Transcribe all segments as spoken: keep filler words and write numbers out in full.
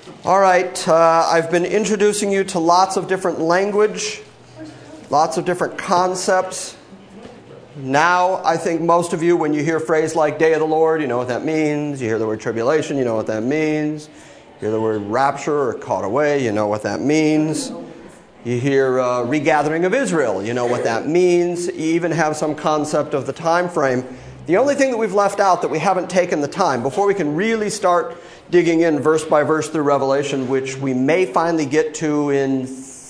All right, uh, I've been introducing you to lots of different language, lots of different concepts. Now, I think most of you, when you hear a phrase like Day of the Lord, you know what that means. You hear the word tribulation, you know what that means. You hear the word rapture or caught away, you know what that means. You hear uh, regathering of Israel, you know what that means. You even have some concept of the time frame. The only thing that we've left out that we haven't taken the time, before we can really start digging in verse by verse through Revelation, which we may finally get to in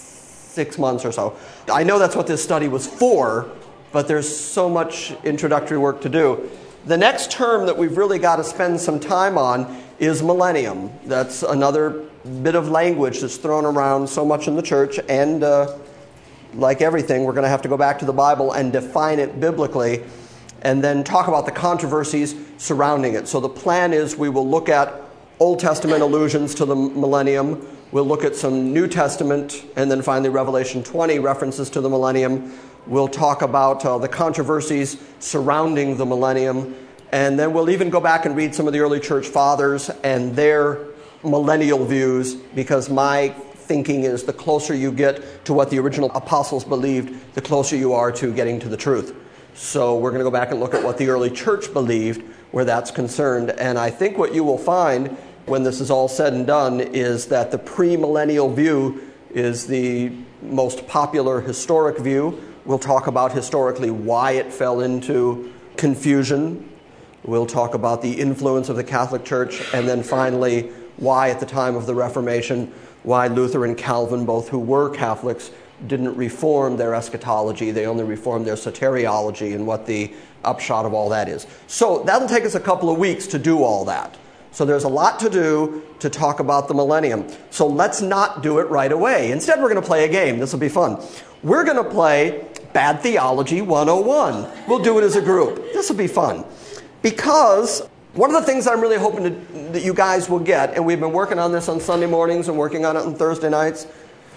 six months or so. I know that's what this study was for, but there's so much introductory work to do. The next term that we've really got to spend some time on is millennium. That's another bit of language that's thrown around so much in the church, and uh, like everything, we're going to have to go back to the Bible and define it biblically, and then talk about the controversies surrounding it. So the plan is we will look at Old Testament allusions to the millennium. We'll look at some New Testament, and then finally Revelation twenty references to the millennium. We'll talk about uh, the controversies surrounding the millennium. And then we'll even go back and read some of the early church fathers and their millennial views, because my thinking is the closer you get to what the original apostles believed, the closer you are to getting to the truth. So we're going to go back and look at what the early church believed where that's concerned. And I think what you will find when this is all said and done is that the premillennial view is the most popular historic view. We'll talk about historically why it fell into confusion. We'll talk about the influence of the Catholic Church, and then finally why at the time of the Reformation, why Luther and Calvin, both who were Catholics, didn't reform their eschatology. They only reformed their soteriology, and what the upshot of all that is. So that'll take us a couple of weeks to do all that. So there's a lot to do to talk about the millennium. So let's not do it right away. Instead, we're going to play a game. This will be fun. We're going to play Bad Theology one oh one. We'll do it as a group. This will be fun. Because one of the things I'm really hoping to, that you guys will get, and we've been working on this on Sunday mornings and working on it on Thursday nights,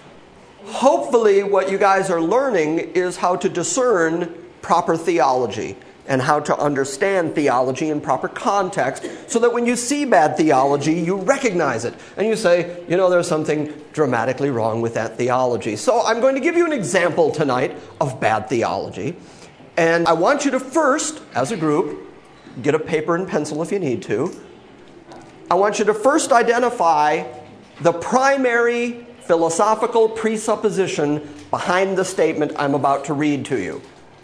hopefully what you guys are learning is how to discern proper theology and how to understand theology in proper context, so that when you see bad theology, you recognize it. And you say, you know, there's something dramatically wrong with that theology. So I'm going to give you an example tonight of bad theology. And I want you to first, as a group, get a paper and pencil if you need to. I want you to first identify the primary philosophical presupposition behind the statement I'm about to read to you.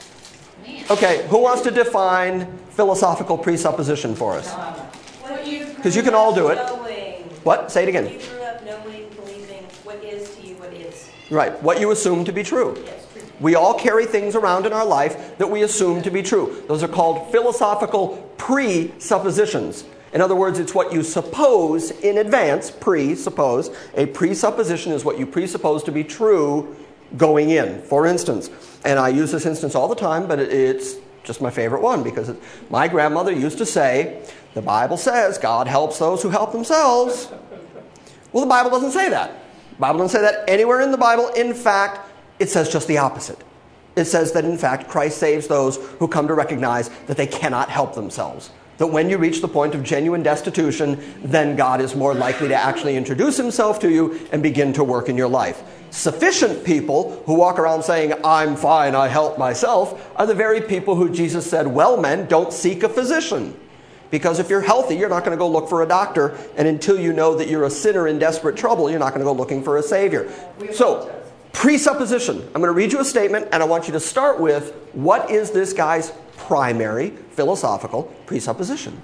Okay, who wants to define philosophical presupposition for us? Because you can all do it. Knowing. What? Say it again. You grew up knowing, believing what is to you what is. Right, what you assume to be true. Yes, true. We all carry things around in our life that we assume to be true. Those are called philosophical presuppositions. In other words, it's what you suppose in advance, presuppose. A presupposition is what you presuppose to be true going in. For instance, and I use this instance all the time, but it's just my favorite one, because it, my grandmother used to say, the Bible says God helps those who help themselves. Well, the Bible doesn't say that. The Bible doesn't say that anywhere in the Bible. In fact, it says just the opposite. It says that, in fact, Christ saves those who come to recognize that they cannot help themselves. That when you reach the point of genuine destitution, then God is more likely to actually introduce himself to you and begin to work in your life. Sufficient people who walk around saying, I'm fine, I help myself, are the very people who Jesus said, well, men, don't seek a physician. Because if you're healthy, you're not going to go look for a doctor. And until you know that you're a sinner in desperate trouble, you're not going to go looking for a savior. So, presupposition. I'm going to read you a statement, and I want you to start with, what is this guy's primary philosophical presupposition?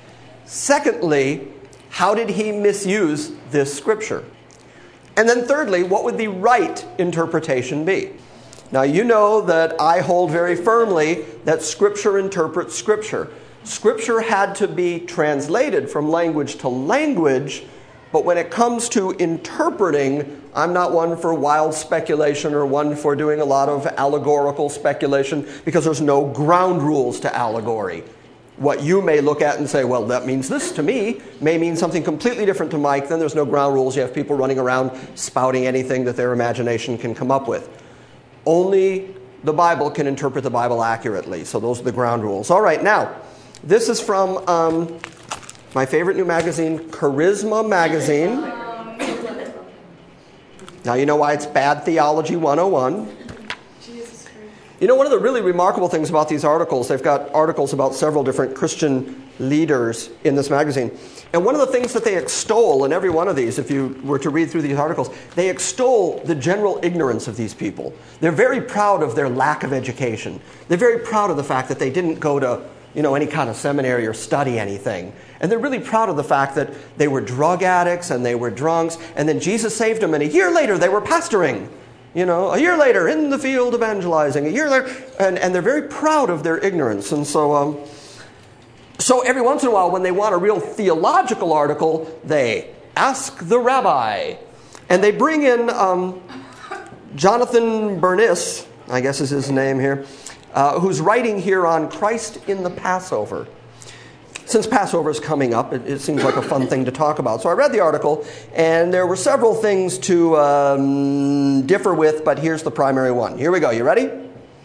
Secondly, how did he misuse this scripture? And then thirdly, what would the right interpretation be? Now, you know that I hold very firmly that Scripture interprets Scripture. Scripture had to be translated from language to language, but when it comes to interpreting, I'm not one for wild speculation or one for doing a lot of allegorical speculation, because there's no ground rules to allegory. What you may look at and say, well, that means this to me, may mean something completely different to Mike. Then there's no ground rules. You have people running around spouting anything that their imagination can come up with. Only the Bible can interpret the Bible accurately. So those are the ground rules. All right, now, this is from um, my favorite new magazine, Charisma Magazine. Now you know why it's bad theology one oh one. You know, one of the really remarkable things about these articles, they've got articles about several different Christian leaders in this magazine. And one of the things that they extol in every one of these, if you were to read through these articles, they extol the general ignorance of these people. They're very proud of their lack of education. They're very proud of the fact that they didn't go to, you know, any kind of seminary or study anything. And they're really proud of the fact that they were drug addicts and they were drunks, and then Jesus saved them, and a year later they were pastoring. You know, a year later, in the field evangelizing, a year later, and, and they're very proud of their ignorance. And so, um, so every once in a while, when they want a real theological article, they ask the rabbi. And they bring in um, Jonathan Bernis, I guess is his name here, uh, who's writing here on Christ in the Passover. Since Passover is coming up, it, it seems like a fun thing to talk about. So I read the article, and there were several things to um, differ with, but here's the primary one. Here we go. You ready?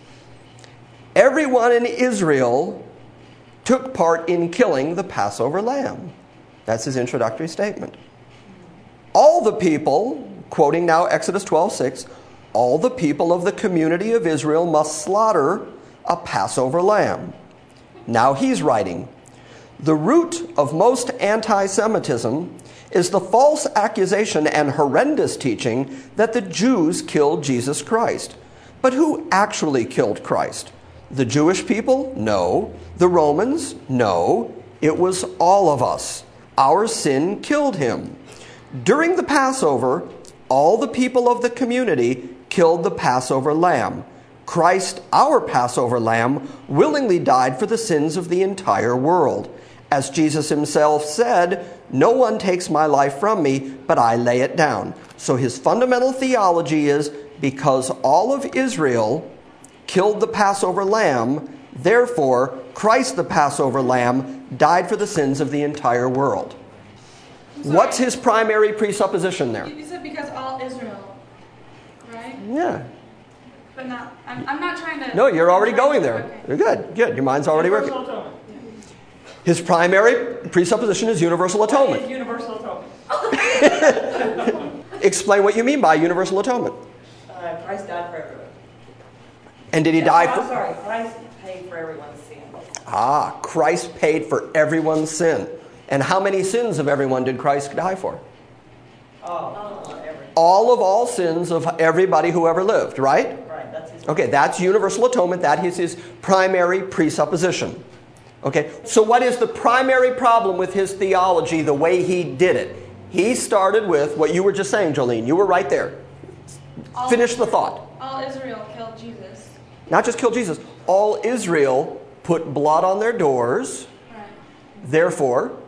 Everyone in Israel took part in killing the Passover lamb. That's his introductory statement. All the people, quoting now Exodus twelve six, all the people of the community of Israel must slaughter a Passover lamb. Now he's writing, the root of most anti-Semitism is the false accusation and horrendous teaching that the Jews killed Jesus Christ. But who actually killed Christ? The Jewish people? No. The Romans? No. It was all of us. Our sin killed him. During the Passover, all the people of the community killed the Passover lamb. Christ, our Passover lamb, willingly died for the sins of the entire world. As Jesus himself said, no one takes my life from me, but I lay it down. So his fundamental theology is, because all of Israel killed the Passover lamb, therefore Christ the Passover lamb died for the sins of the entire world. What's his primary presupposition there? You said because all Israel, right? Yeah. But not, I'm, I'm not trying to... No, you're already going there. Okay. You're good, good. Your mind's already working. His primary presupposition is universal atonement. What is universal atonement? Explain what you mean by universal atonement. Uh, Christ died for everyone. And did he No, die I'm for... sorry, Christ paid for everyone's sin. Ah, Christ paid for everyone's sin. And how many sins of everyone did Christ die for? Oh, not everyone. All of all sins of everybody who ever lived, right? Right, that's his. Okay, that's universal atonement. That is his primary presupposition. Okay, so what is the primary problem with his theology, the way he did it? He started with what you were just saying, Jolene. You were right there. All Finish the thought. All Israel killed Jesus. Not just kill Jesus. All Israel put blood on their doors. Right. Therefore,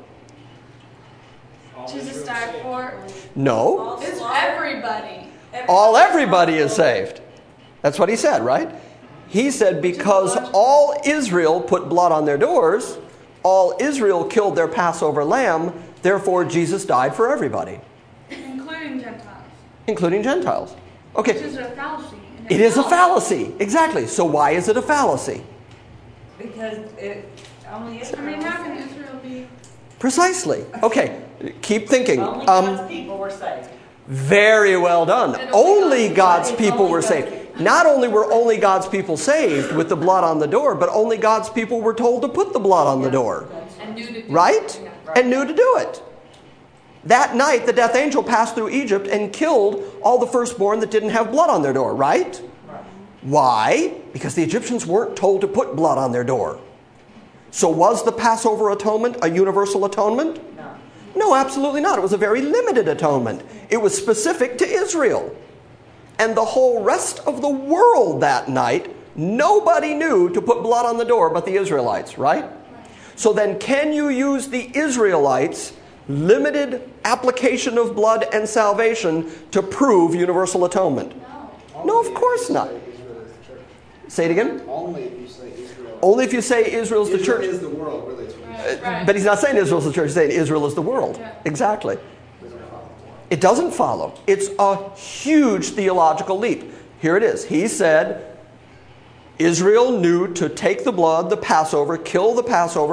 Jesus died for... no. It's everybody. All everybody is saved. That's what he said, right? He said because all Israel put blood on their doors, all Israel killed their Passover lamb, therefore Jesus died for everybody. Including Gentiles. Including Gentiles. Okay. Which is a fallacy. It is a fallacy. Exactly. So why is it a fallacy? Because it only Israel. I mean, how can Israel be... Precisely. Okay. Keep thinking. Only Um, God's people were saved. very well done. Only God's people were saved. Not only were only God's people saved with the blood on the door, but only God's people were told to put the blood on the door. And knew to do Right? Yeah. And knew to do it. That night, the death angel passed through Egypt and killed all the firstborn that didn't have blood on their door, right? Right. Why? Because the Egyptians weren't told to put blood on their door. So was the Passover atonement a universal atonement? No. No, absolutely not. It was a very limited atonement. It was specific to Israel. And the whole rest of the world that night, nobody knew to put blood on the door but the Israelites, right? So then can you use the Israelites' limited application of blood and salvation to prove universal atonement? No. No, of course not. Say it again? Only if you say Israel. Only if you say Israel's the Israel church. is the world, really. It's what Right. Right. But he's not saying Israel's the church, he's saying Israel is the world. Yeah. Exactly. It doesn't follow. It's a huge theological leap. Here it is. He said, Israel knew to take the blood, the Passover, kill the Passover,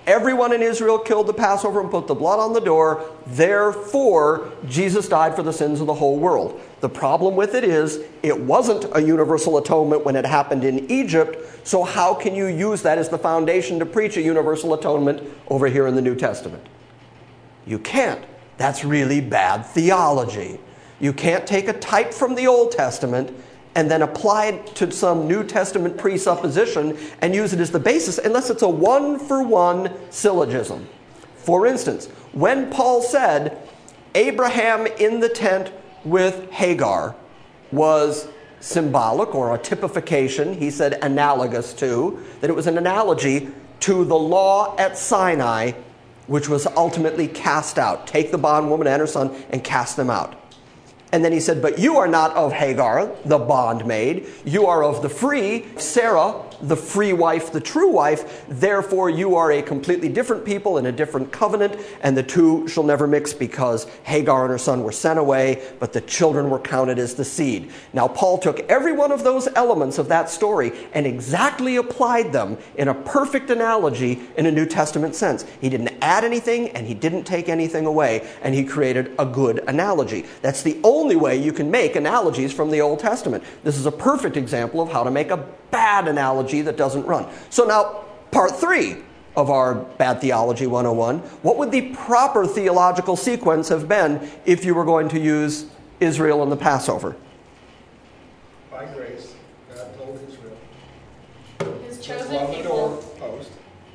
Everyone in Israel killed the Passover and put the blood on the door. Therefore, Jesus died for the sins of the whole world. The problem with it is it wasn't a universal atonement when it happened in Egypt. So how can you use that as the foundation to preach a universal atonement over here in the New Testament? You can't. That's really bad theology. You can't take a type from the Old Testament and then apply it to some New Testament presupposition and use it as the basis unless it's a one-for-one syllogism. For instance, when Paul said Abraham in the tent with Hagar was symbolic or a typification, he said analogous to, that it was an analogy to the law at Sinai, which was ultimately cast out. Take the bondwoman and her son and cast them out. And then he said, but you are not of Hagar, the bondmaid. You are of the free, Sarah, the free wife, the true wife. Therefore, you are a completely different people in a different covenant, and the two shall never mix because Hagar and her son were sent away, but the children were counted as the seed. Now, Paul took every one of those elements of that story and exactly applied them in a perfect analogy in a New Testament sense. He didn't add anything, and he didn't take anything away, and he created a good analogy. That's the only way you can make analogies from the Old Testament. This is a perfect example of how to make a bad analogy that doesn't run. So now, part three of our Bad Theology one oh one. What would the proper theological sequence have been if you were going to use Israel and the Passover? By grace, God told Israel. His Just chosen love the people. doorpost.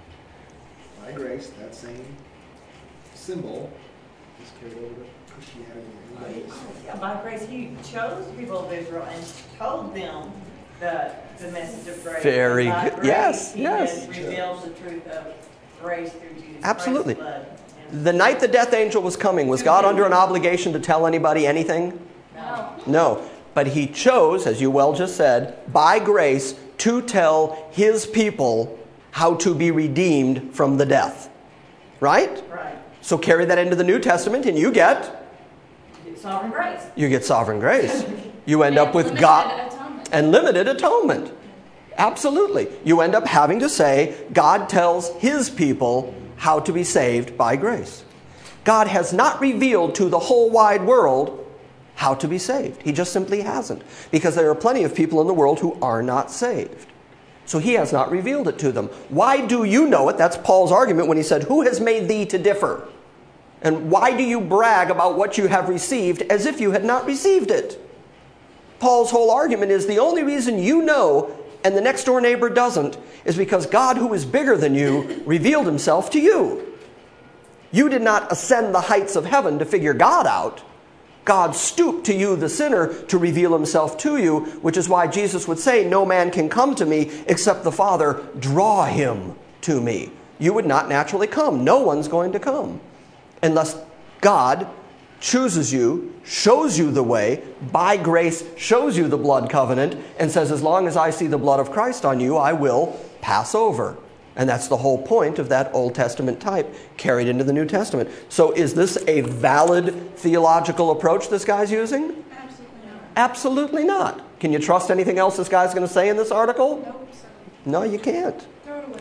By grace, that same symbol is carried over to Christianity in ways. Yeah, by grace, he chose the people of Israel and told them the, the message of grace. Very By good. grace, Yes, he yes. has revealed the truth of grace through Jesus Absolutely. Christ's blood. And The night the death angel was coming, was God under an obligation to tell anybody anything? No. No. But he chose, as you well just said, by grace to tell his people how to be redeemed from the death. Right? Right. So carry that into the New Testament and you get Sovereign grace. you get sovereign grace. You end And up with limited God atonement. and limited atonement. Absolutely. You end up having to say God tells his people how to be saved by grace. God has not revealed to the whole wide world how to be saved. He just simply hasn't. Because there are plenty of people in the world who are not saved. So he has not revealed it to them. Why do you know it? That's Paul's argument when he said, who has made thee to differ? And why do you brag about what you have received as if you had not received it? Paul's whole argument is the only reason you know and the next door neighbor doesn't is because God, who is bigger than you, revealed himself to you. You did not ascend the heights of heaven to figure God out. God stooped to you, the sinner, to reveal himself to you, which is why Jesus would say, no man can come to me except the Father draw him to me. You would not naturally come. No one's going to come unless God chooses you, shows you the way, by grace shows you the blood covenant, and says, as long as I see the blood of Christ on you, I will pass over. And that's the whole point of that Old Testament type carried into the New Testament. So is this a valid theological approach this guy's using? Absolutely not. Absolutely not. Can you trust anything else this guy's going to say in this article? Nope. So No, you can't. throw it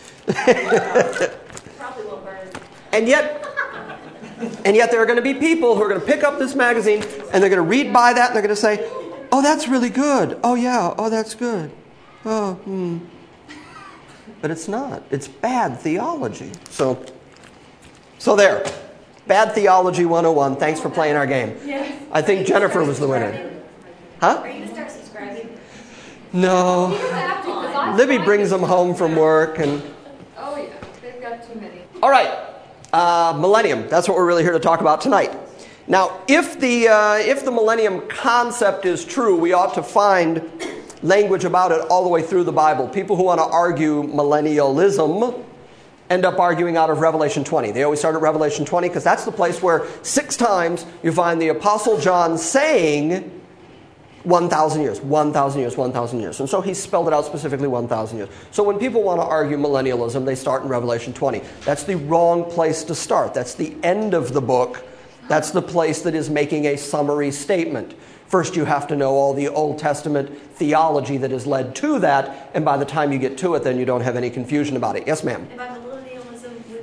away. Probably won't burn. And yet, and yet there are going to be people who are going to pick up this magazine and they're going to read by that and they're going to say, oh, that's really good. Oh, yeah. Oh, that's good. Oh, hmm. But it's not. It's bad theology. So, so there. Bad Theology one oh one. Thanks for playing our game. Yes. I think Jennifer was the winner. Huh? Are you going to start subscribing? No. You don't have to, 'cause I Libby find brings it. them home from work and... Oh yeah, they've got too many. All right, uh, millennium. That's what we're really here to talk about tonight. Now, if the uh, if the millennium concept is true, we ought to find language about it all the way through the Bible. People who want to argue millennialism end up arguing out of Revelation twenty. They always start at Revelation twenty because that's the place where six times you find the Apostle John saying one thousand years, one thousand years, one thousand years. And so he spelled it out specifically one thousand years. So when people want to argue millennialism, they start in Revelation twenty. That's the wrong place to start. That's the end of the book. That's the place that is making a summary statement. First, you have to know all the Old Testament theology that has led to that. And by the time you get to it, then you don't have any confusion about it. Yes, ma'am? And by millennialism,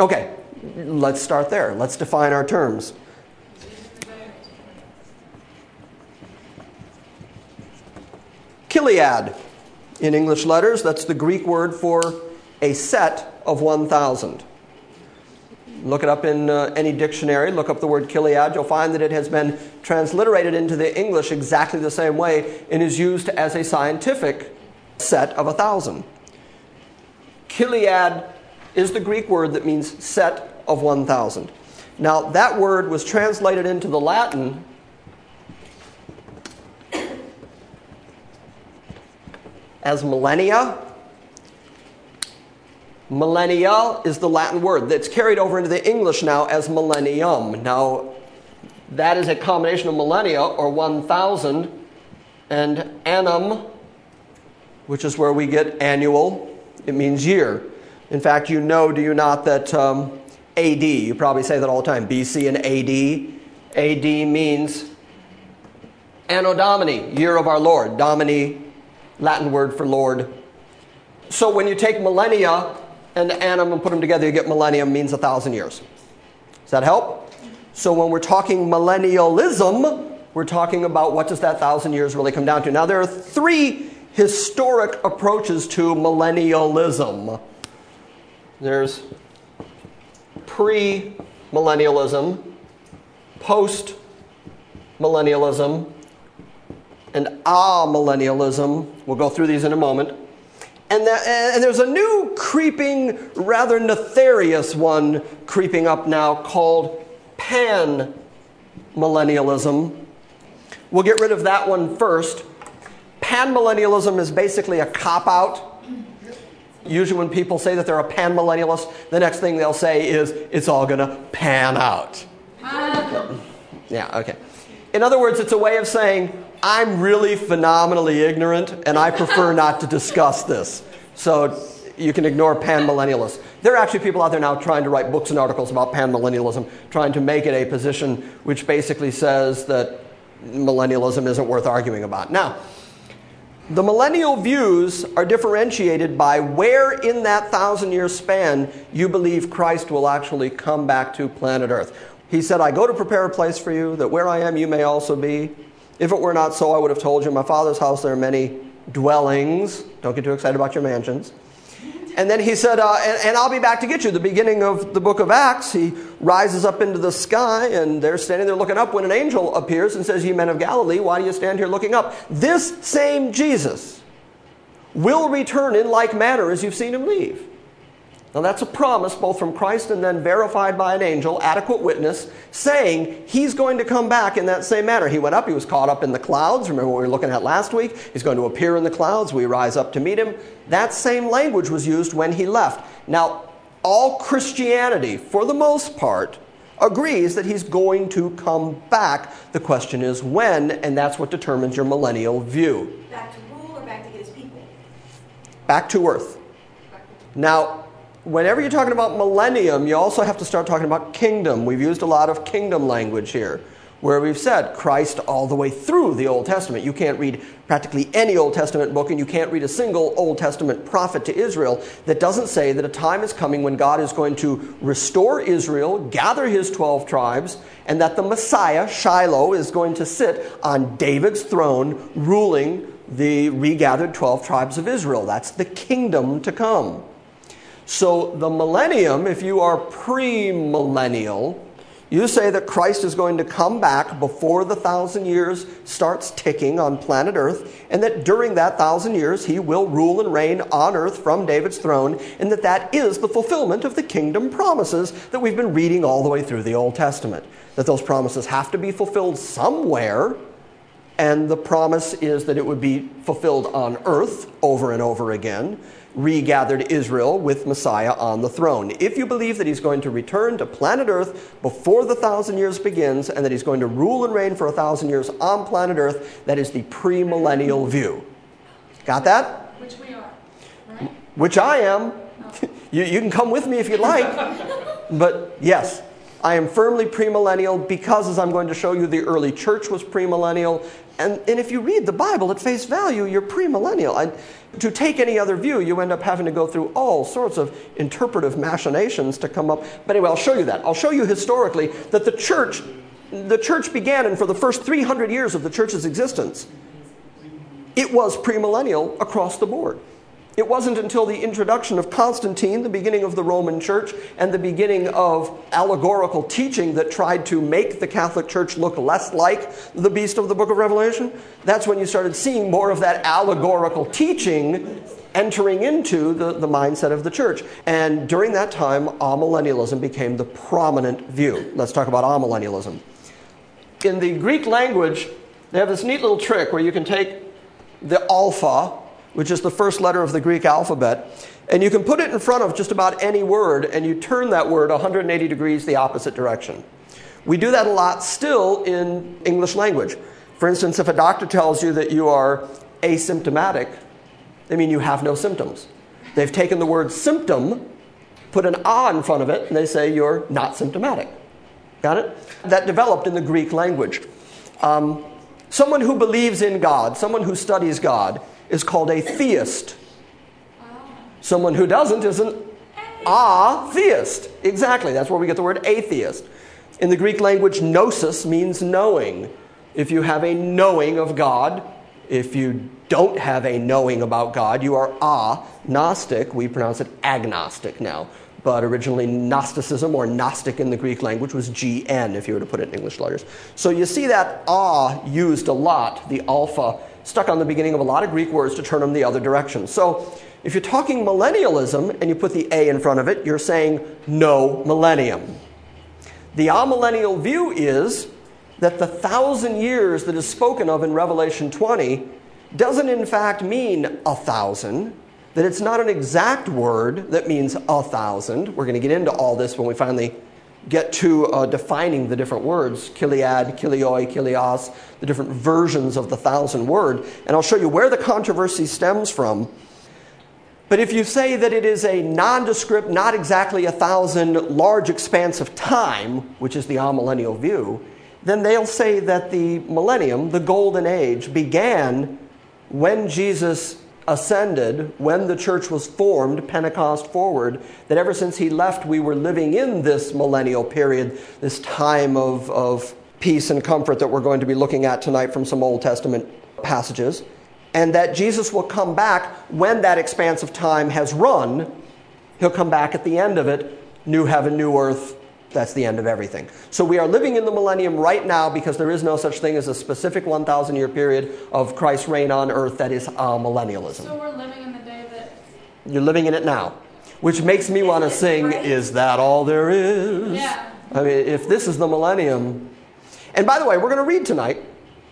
Okay, let's start there. Let's define our terms. Chiliad, in English letters, that's the Greek word for a set of one thousand. Look it up in uh, any dictionary, look up the word Chiliad, you'll find that it has been transliterated into the English exactly the same way and is used as a scientific set of a thousand. Chiliad is the Greek word that means set of one thousand. Now, that word was translated into the Latin as millennia. Millennia is the Latin word that's carried over into the English now as millennium. Now, that is a combination of millennia, or one thousand, and annum, which is where we get annual. It means year. In fact, you know, do you not, that um, A D, you probably say that all the time, B C and A D. A D means Anno Domini, year of our Lord. Domini, Latin word for Lord. So when you take millennia and annum and put them together, you get millennium, means a thousand years. Does that help? So when we're talking millennialism, we're talking about what does that thousand years really come down to. Now, there are three historic approaches to millennialism. There's pre-millennialism, post-millennialism, and amillennialism. We'll go through these in a moment. And, that, and there's a new creeping, rather nefarious one creeping up now called pan-millennialism. We'll get rid of that one first. Pan-millennialism is basically a cop-out. Usually when people say that they're a pan-millennialist, the next thing they'll say is, it's all going to pan out. Yeah, okay. In other words, it's a way of saying, I'm really phenomenally ignorant, and I prefer not to discuss this. So you can ignore pan-millennialists. There are actually people out there now trying to write books and articles about pan-millennialism, trying to make it a position which basically says that millennialism isn't worth arguing about. Now, the millennial views are differentiated by where in that thousand-year span you believe Christ will actually come back to planet Earth. He said, I go to prepare a place for you, that where I am you may also be. If it were not so, I would have told you, in my Father's house there are many dwellings. Don't get too excited about your mansions. And then he said, uh, and, and I'll be back to get you. The beginning of the book of Acts, he rises up into the sky, and they're standing there looking up when an angel appears and says, ye men of Galilee, why do you stand here looking up? This same Jesus will return in like manner as you've seen him leave. Now that's a promise both from Christ and then verified by an angel, adequate witness, saying he's going to come back in that same manner. He went up, he was caught up in the clouds. Remember what we were looking at last week? He's going to appear in the clouds. We rise up to meet him. That same language was used when he left. Now, all Christianity, for the most part, agrees that he's going to come back. The question is when, and that's what determines your millennial view. Back to rule or back to get his people? Back to earth. Now, whenever you're talking about millennium, you also have to start talking about kingdom. We've used a lot of kingdom language here, where we've said Christ all the way through the Old Testament. You can't read practically any Old Testament book, and you can't read a single Old Testament prophet to Israel that doesn't say that a time is coming when God is going to restore Israel, gather his twelve tribes, and that the Messiah, Shiloh, is going to sit on David's throne, ruling the regathered twelve tribes of Israel. That's the kingdom to come. So the millennium, if you are pre-millennial, you say that Christ is going to come back before the thousand years starts ticking on planet Earth, and that during that thousand years he will rule and reign on earth from David's throne, and that that is the fulfillment of the kingdom promises that we've been reading all the way through the Old Testament. That those promises have to be fulfilled somewhere, and the promise is that it would be fulfilled on earth over and over again. Regathered Israel with Messiah on the throne. If you believe that he's going to return to planet Earth before the thousand years begins and that he's going to rule and reign for a thousand years on planet Earth, that is the premillennial view. Got that? Which we are, right? Which I am. Oh. you, you can come with me if you'd like. But yes. I am firmly premillennial because, as I'm going to show you, the early church was premillennial. And, and if you read the Bible at face value, you're premillennial. I, to take any other view, you end up having to go through all sorts of interpretive machinations to come up. But anyway, I'll show you that. I'll show you historically that the church, the church began, and for the first three hundred years of the church's existence, it was premillennial across the board. It wasn't until the introduction of Constantine, the beginning of the Roman Church, and the beginning of allegorical teaching that tried to make the Catholic Church look less like the beast of the book of Revelation. That's when you started seeing more of that allegorical teaching entering into the, the mindset of the church. And during that time, amillennialism became the prominent view. Let's talk about amillennialism. In the Greek language, they have this neat little trick where you can take the alpha, which is the first letter of the Greek alphabet, and you can put it in front of just about any word, and you turn that word one hundred eighty degrees the opposite direction. We do that a lot still in English language. For instance, if a doctor tells you that you are asymptomatic, they mean you have no symptoms. They've taken the word symptom, put an "a" in front of it, and they say you're not symptomatic. Got it? That developed in the Greek language. Um, someone who believes in God, someone who studies God, is called a theist. Someone who doesn't is an atheist. Exactly, that's where we get the word atheist. In the Greek language, gnosis means knowing. If you have a knowing of God, if you don't have a knowing about God, you are agnostic. We pronounce it agnostic now. But originally Gnosticism, or Gnostic in the Greek language, was G N, if you were to put it in English letters. So you see that "a" used a lot, the alpha, stuck on the beginning of a lot of Greek words to turn them the other direction. So if you're talking millennialism and you put the A in front of it, you're saying no millennium. The amillennial view is that the thousand years that is spoken of in Revelation twenty doesn't in fact mean a thousand, that it's not an exact word that means a thousand. We're going to get into all this when we finally get to uh, defining the different words, kiliad, kilioi, kilios, the different versions of the thousand word. And I'll show you where the controversy stems from. But if you say that it is a nondescript, not exactly a thousand, large expanse of time, which is the amillennial view, then they'll say that the millennium, the golden age, began when Jesus ascended, when the church was formed, Pentecost forward, that ever since he left, we were living in this millennial period, this time of, of peace and comfort that we're going to be looking at tonight from some Old Testament passages, and that Jesus will come back when that expanse of time has run. He'll come back at the end of it, new heaven, new earth. That's the end of everything. So we are living in the millennium right now because there is no such thing as a specific one thousand year period of Christ's reign on earth that is amillennialism. So we're living in the day that... You're living in it now. Which makes me want to sing, right? Is that all there is? Yeah. I mean, if this is the millennium. And by the way, we're going to read tonight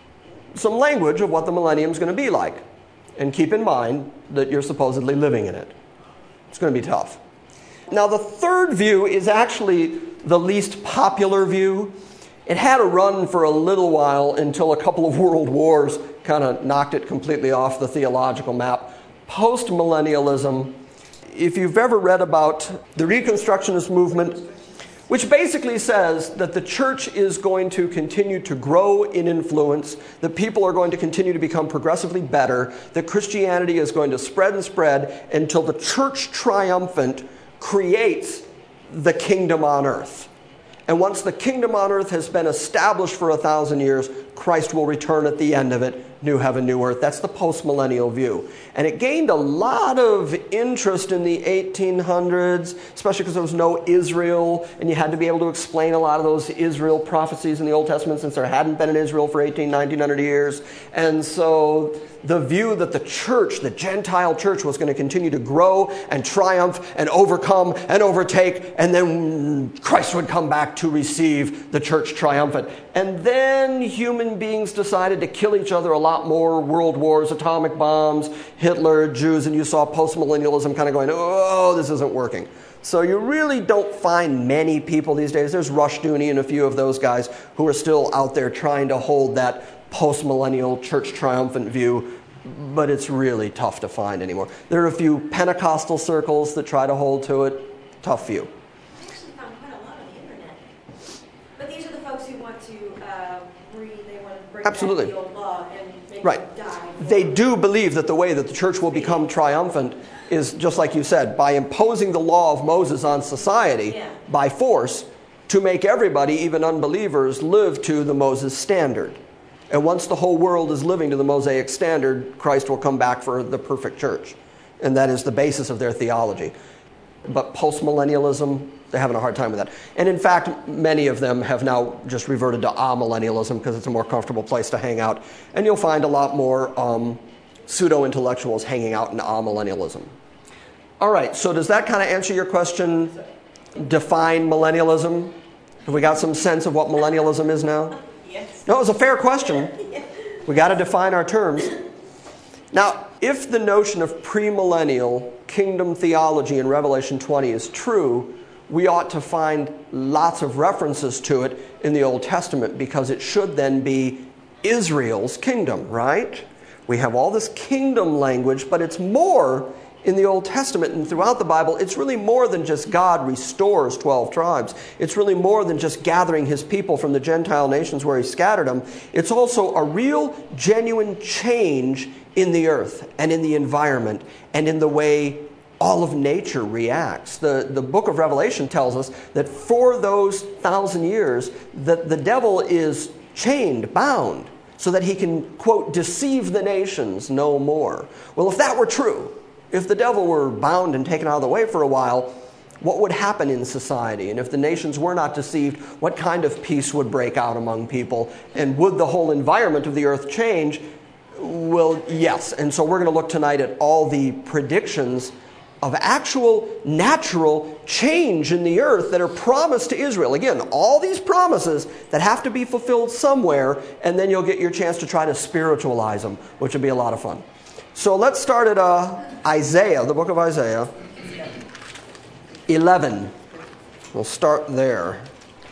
some language of what the millennium is going to be like. And keep in mind that you're supposedly living in it. It's going to be tough. Now, the third view is actually the least popular view. It had a run for a little while until a couple of world wars kind of knocked it completely off the theological map. Post-millennialism, if you've ever read about the Reconstructionist movement, which basically says that the church is going to continue to grow in influence, that people are going to continue to become progressively better, that Christianity is going to spread and spread until the church triumphant creates the kingdom on earth. And once the kingdom on earth has been established for a thousand years, Christ will return at the end of it, new heaven, new earth. That's the post-millennial view. And it gained a lot of interest in the eighteen hundreds, especially because there was no Israel, and you had to be able to explain a lot of those Israel prophecies in the Old Testament since there hadn't been an Israel for eighteen, nineteen hundred years. And so the view that the church, the Gentile church, was going to continue to grow and triumph and overcome and overtake, and then Christ would come back to receive the church triumphant. And then human beings decided to kill each other a lot more, world wars, atomic bombs, Hitler, Jews, and you saw post-millennialism kind of going, oh, this isn't working. So you really don't find many people these days. There's Rushdoony and a few of those guys who are still out there trying to hold that post-millennial church triumphant view, but it's really tough to find anymore. There are a few Pentecostal circles that try to hold to it. Tough few. I actually found quite a lot on the internet. uh, re, they want to bring Absolutely. back the old law and make Right. them die. They do believe that the way that the church will become triumphant is, just like you said, by imposing the law of Moses on society Yeah. by force to make everybody, even unbelievers, live to the Moses standard. And once the whole world is living to the Mosaic standard, Christ will come back for the perfect church. And that is the basis of their theology. But postmillennialism, they're having a hard time with that. And in fact, many of them have now just reverted to amillennialism because it's a more comfortable place to hang out. And you'll find a lot more um, pseudo-intellectuals hanging out in amillennialism. All right, so does that kind of answer your question? Define millennialism? Have we got some sense of what millennialism is now? Yes. No, it was a fair question. We got to define our terms. Now, if the notion of premillennial kingdom theology in Revelation twenty is true, we ought to find lots of references to it in the Old Testament because it should then be Israel's kingdom, right? We have all this kingdom language, but it's more in the Old Testament and throughout the Bible. It's really more than just God restores twelve tribes. It's really more than just gathering his people from the Gentile nations where he scattered them. It's also a real, genuine change in the earth and in the environment and in the way all of nature reacts. The, the book of Revelation tells us that for those thousand years, that the devil is chained, bound, so that he can, quote, deceive the nations no more. Well, if that were true, if the devil were bound and taken out of the way for a while, what would happen in society? And if the nations were not deceived, what kind of peace would break out among people? And would the whole environment of the earth change? Well, yes. And so we're going to look tonight at all the predictions of actual natural change in the earth that are promised to Israel. Again, all these promises that have to be fulfilled somewhere, and then you'll get your chance to try to spiritualize them, which would be a lot of fun. So let's start at uh, Isaiah, the book of Isaiah, eleven. We'll start there.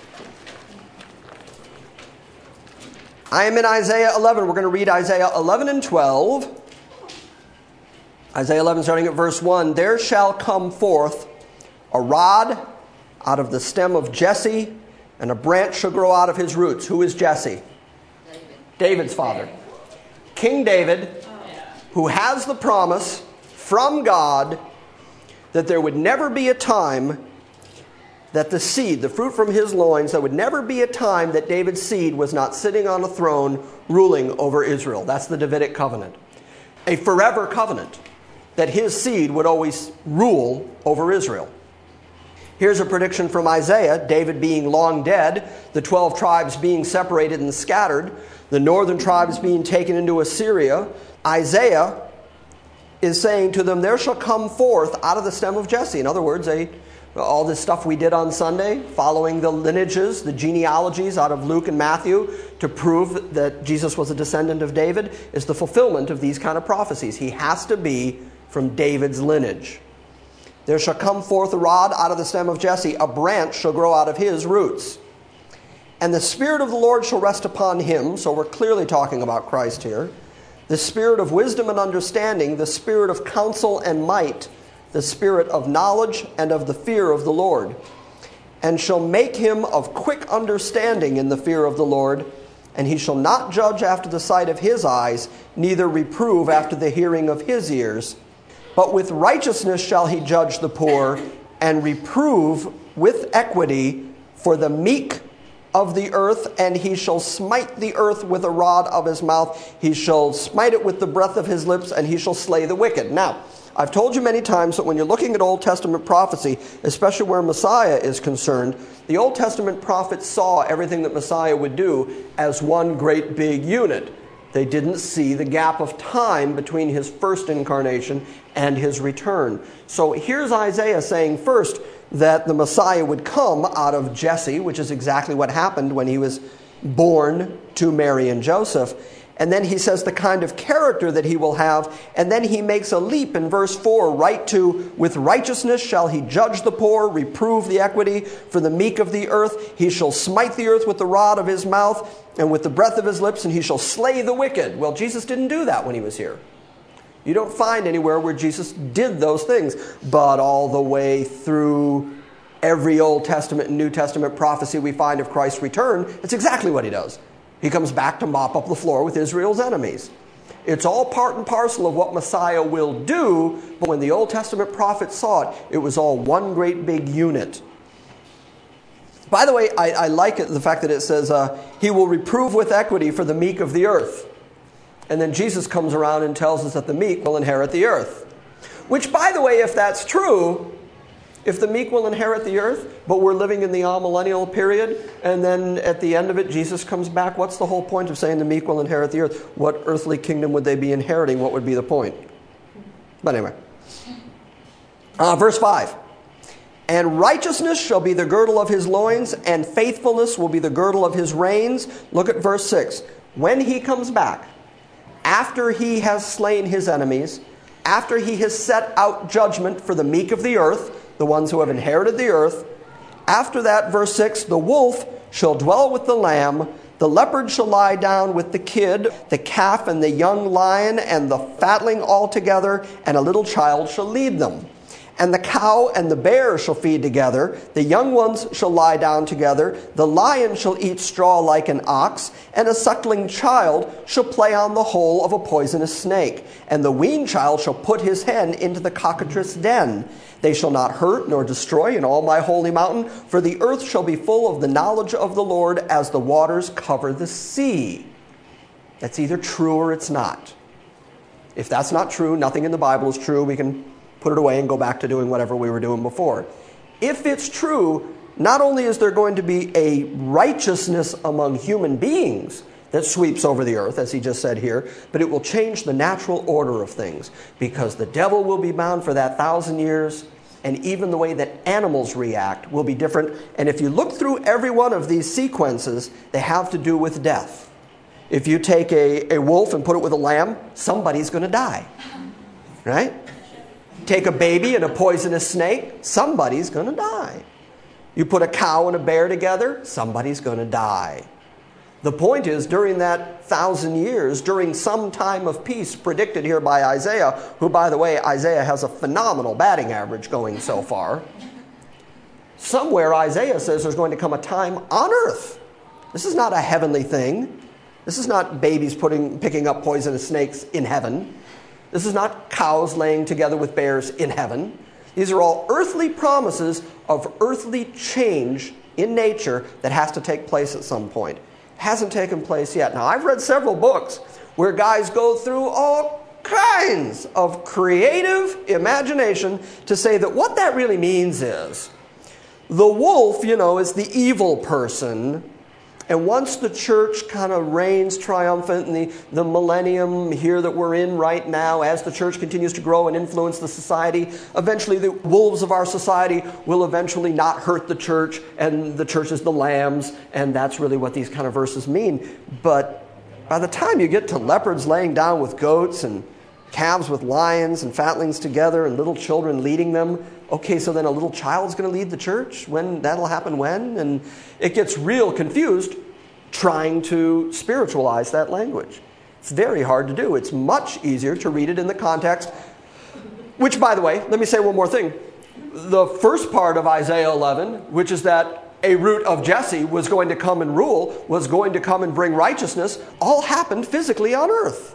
I am in Isaiah eleven. We're going to read Isaiah eleven and twelve. Isaiah eleven, starting at verse one. There shall come forth a rod out of the stem of Jesse, and a branch shall grow out of his roots. Who is Jesse? David. David's father. King David, who has the promise from God that there would never be a time that the seed, the fruit from his loins, there would never be a time that David's seed was not sitting on a throne ruling over Israel. That's the Davidic covenant. A forever covenant that his seed would always rule over Israel. Here's a prediction from Isaiah, David being long dead, the twelve tribes being separated and scattered, the northern tribes being taken into Assyria. Isaiah is saying to them, there shall come forth out of the stem of Jesse. In other words, a, all this stuff we did on Sunday, following the lineages, the genealogies out of Luke and Matthew to prove that Jesus was a descendant of David, is the fulfillment of these kind of prophecies. He has to be from David's lineage. There shall come forth a rod out of the stem of Jesse, a branch shall grow out of his roots. And the Spirit of the Lord shall rest upon him. So we're clearly talking about Christ here. The Spirit of wisdom and understanding, the Spirit of counsel and might, the Spirit of knowledge and of the fear of the Lord. And shall make him of quick understanding in the fear of the Lord. And he shall not judge after the sight of his eyes, neither reprove after the hearing of his ears. But with righteousness shall he judge the poor, and reprove with equity for the meek of the earth, and he shall smite the earth with a rod of his mouth. He shall smite it with the breath of his lips, and he shall slay the wicked. Now, I've told you many times that when you're looking at Old Testament prophecy, especially where Messiah is concerned, the Old Testament prophets saw everything that Messiah would do as one great big unit. They didn't see the gap of time between his first incarnation and his return. So here's Isaiah saying first that the Messiah would come out of Jesse, which is exactly what happened when he was born to Mary and Joseph. And then he says the kind of character that he will have. And then he makes a leap in verse four, right to, with righteousness shall he judge the poor, reprove the equity for the meek of the earth. He shall smite the earth with the rod of his mouth and with the breath of his lips, and he shall slay the wicked. Well, Jesus didn't do that when he was here. You don't find anywhere where Jesus did those things. But all the way through every Old Testament and New Testament prophecy we find of Christ's return, it's exactly what he does. He comes back to mop up the floor with Israel's enemies. It's all part and parcel of what Messiah will do, but when the Old Testament prophets saw it, it was all one great big unit. By the way, I, I like it, the fact that it says, uh, he will reprove with equity for the meek of the earth. And then Jesus comes around and tells us that the meek will inherit the earth. Which, by the way, if that's true, if the meek will inherit the earth, but we're living in the amillennial period, and then at the end of it, Jesus comes back, what's the whole point of saying the meek will inherit the earth? What earthly kingdom would they be inheriting? What would be the point? But anyway. Uh, verse five. And righteousness shall be the girdle of his loins, and faithfulness will be the girdle of his reins. Look at verse six. When he comes back, after he has slain his enemies, after he has set out judgment for the meek of the earth, the ones who have inherited the earth, after that, verse six, the wolf shall dwell with the lamb, the leopard shall lie down with the kid, the calf and the young lion and the fatling all together, and a little child shall lead them. And the cow and the bear shall feed together, the young ones shall lie down together, the lion shall eat straw like an ox, and a suckling child shall play on the hole of a poisonous snake, and the weaned child shall put his hen into the cockatrice den. They shall not hurt nor destroy in all my holy mountain, for the earth shall be full of the knowledge of the Lord as the waters cover the sea. That's either true or it's not. If that's not true, nothing in the Bible is true. We can put it away and go back to doing whatever we were doing before. If it's true, not only is there going to be a righteousness among human beings that sweeps over the earth, as he just said here, but it will change the natural order of things, because the devil will be bound for that thousand years, and even the way that animals react will be different. And if you look through every one of these sequences, they have to do with death. If you take a, a wolf and put it with a lamb, somebody's going to die. Right? Take a baby and a poisonous snake, somebody's going to die. You put a cow and a bear together, somebody's going to die. The point is, during that thousand years, during some time of peace predicted here by Isaiah, who, by the way, Isaiah has a phenomenal batting average going so far, somewhere Isaiah says there's going to come a time on earth. This is not a heavenly thing. This is not babies putting, picking up poisonous snakes in heaven. This is not cows laying together with bears in heaven. These are all earthly promises of earthly change in nature that has to take place at some point. Hasn't taken place yet. Now, I've read several books where guys go through all kinds of creative imagination to say that what that really means is the wolf, you know, is the evil person. And once the church kind of reigns triumphant in the, the millennium here that we're in right now, as the church continues to grow and influence the society, eventually the wolves of our society will eventually not hurt the church, and the church is the lambs, and that's really what these kind of verses mean. But by the time you get to leopards laying down with goats and calves with lions and fatlings together and little children leading them, okay, so then a little child's going to lead the church? When that'll happen when? And it gets real confused trying to spiritualize that language. It's very hard to do. It's much easier to read it in the context, which, by the way, let me say one more thing. The first part of Isaiah eleven, which is that a root of Jesse was going to come and rule, was going to come and bring righteousness, all happened physically on earth.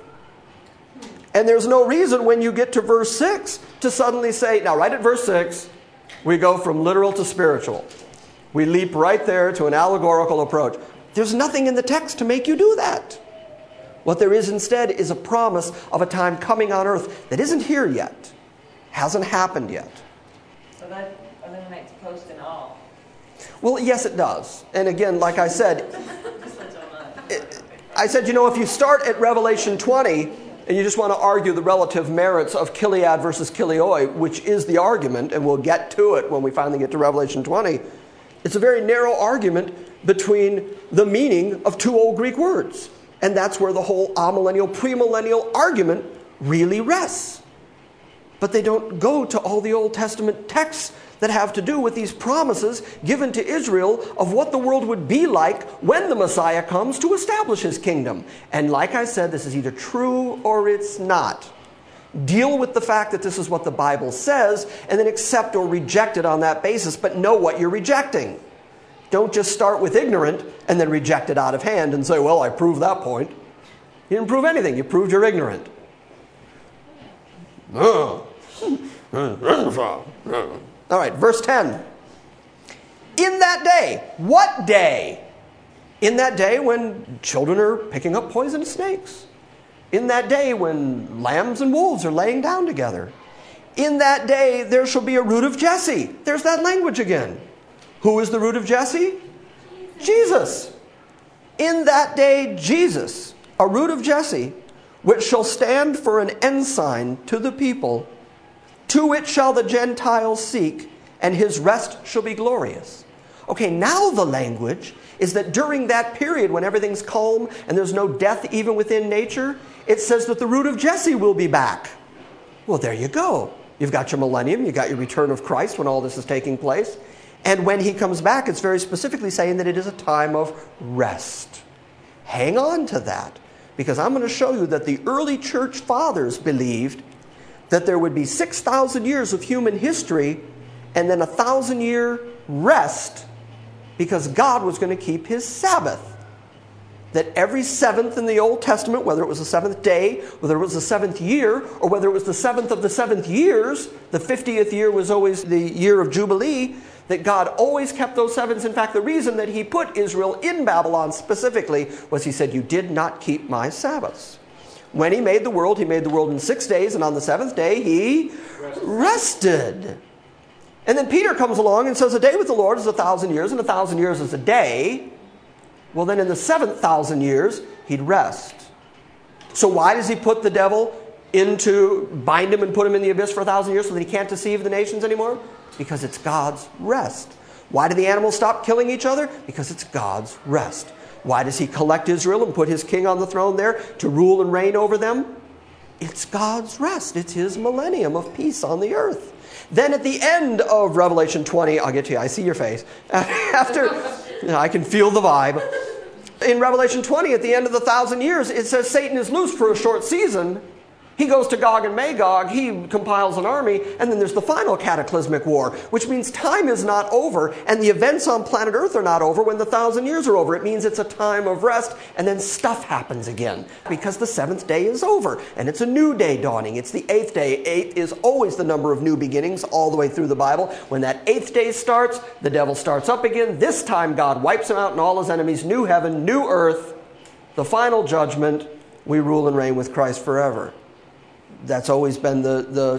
And there's no reason when you get to verse six to suddenly say, now right at verse six, we go from literal to spiritual. We leap right there to an allegorical approach. There's nothing in the text to make you do that. What there is instead is a promise of a time coming on earth that isn't here yet, hasn't happened yet. So that eliminates post and all. Well, yes, it does. And again, like I said, it, I said, you know, if you start at Revelation twenty, and you just want to argue the relative merits of Gilead versus Gilead, which is the argument, and we'll get to it when we finally get to Revelation twenty, it's a very narrow argument between the meaning of two old Greek words. And that's where the whole amillennial, premillennial argument really rests. But they don't go to all the Old Testament texts that have to do with these promises given to Israel of what the world would be like when the Messiah comes to establish his kingdom. And like I said, this is either true or it's not. Deal with the fact that this is what the Bible says, and then accept or reject it on that basis, but know what you're rejecting. Don't just start with ignorant and then reject it out of hand and say, well, I proved that point. You didn't prove anything. You proved you're ignorant. All right, verse ten. In that day. What day? In that day when children are picking up poisonous snakes. In that day when lambs and wolves are laying down together. In that day there shall be a root of Jesse. There's that language again. Who is the root of Jesse? Jesus. In that day Jesus, a root of Jesse, which shall stand for an ensign to the people, to which shall the Gentiles seek, and his rest shall be glorious. Okay, now the language is that during that period when everything's calm and there's no death even within nature, it says that the root of Jesse will be back. Well, there you go. You've got your millennium, you've got your return of Christ when all this is taking place. And when he comes back, it's very specifically saying that it is a time of rest. Hang on to that, because I'm going to show you that the early church fathers believed that there would be six thousand years of human history and then a thousand year rest because God was going to keep his Sabbath. That every seventh in the Old Testament, whether it was the seventh day, whether it was the seventh year, or whether it was the seventh of the seventh years, the fiftieth year was always the year of Jubilee, that God always kept those sevens. In fact, the reason that he put Israel in Babylon specifically was he said, you did not keep my Sabbaths. When he made the world, he made the world in six days, and on the seventh day he rested. And then Peter comes along and says, a day with the Lord is a thousand years, and a thousand years is a day. Well, then in the seventh thousand years, he'd rest. So why does he put the devil into, bind him and put him in the abyss for a thousand years so that he can't deceive the nations anymore? Because it's God's rest. Why do the animals stop killing each other? Because it's God's rest. Why does he collect Israel and put his king on the throne there to rule and reign over them? It's God's rest. It's his millennium of peace on the earth. Then at the end of Revelation twenty, I'll get to you, I see your face. After, you know, I can feel the vibe. In Revelation twenty, at the end of the thousand years, it says Satan is loose for a short season. He goes to Gog and Magog, he compiles an army, and then there's the final cataclysmic war, which means time is not over, and the events on planet Earth are not over when the thousand years are over. It means it's a time of rest, and then stuff happens again, because the seventh day is over, and it's a new day dawning. It's the eighth day. Eight is always the number of new beginnings all the way through the Bible. When that eighth day starts, the devil starts up again. This time God wipes him out and all his enemies. New heaven, new earth, the final judgment. We rule and reign with Christ forever. That's always been the, the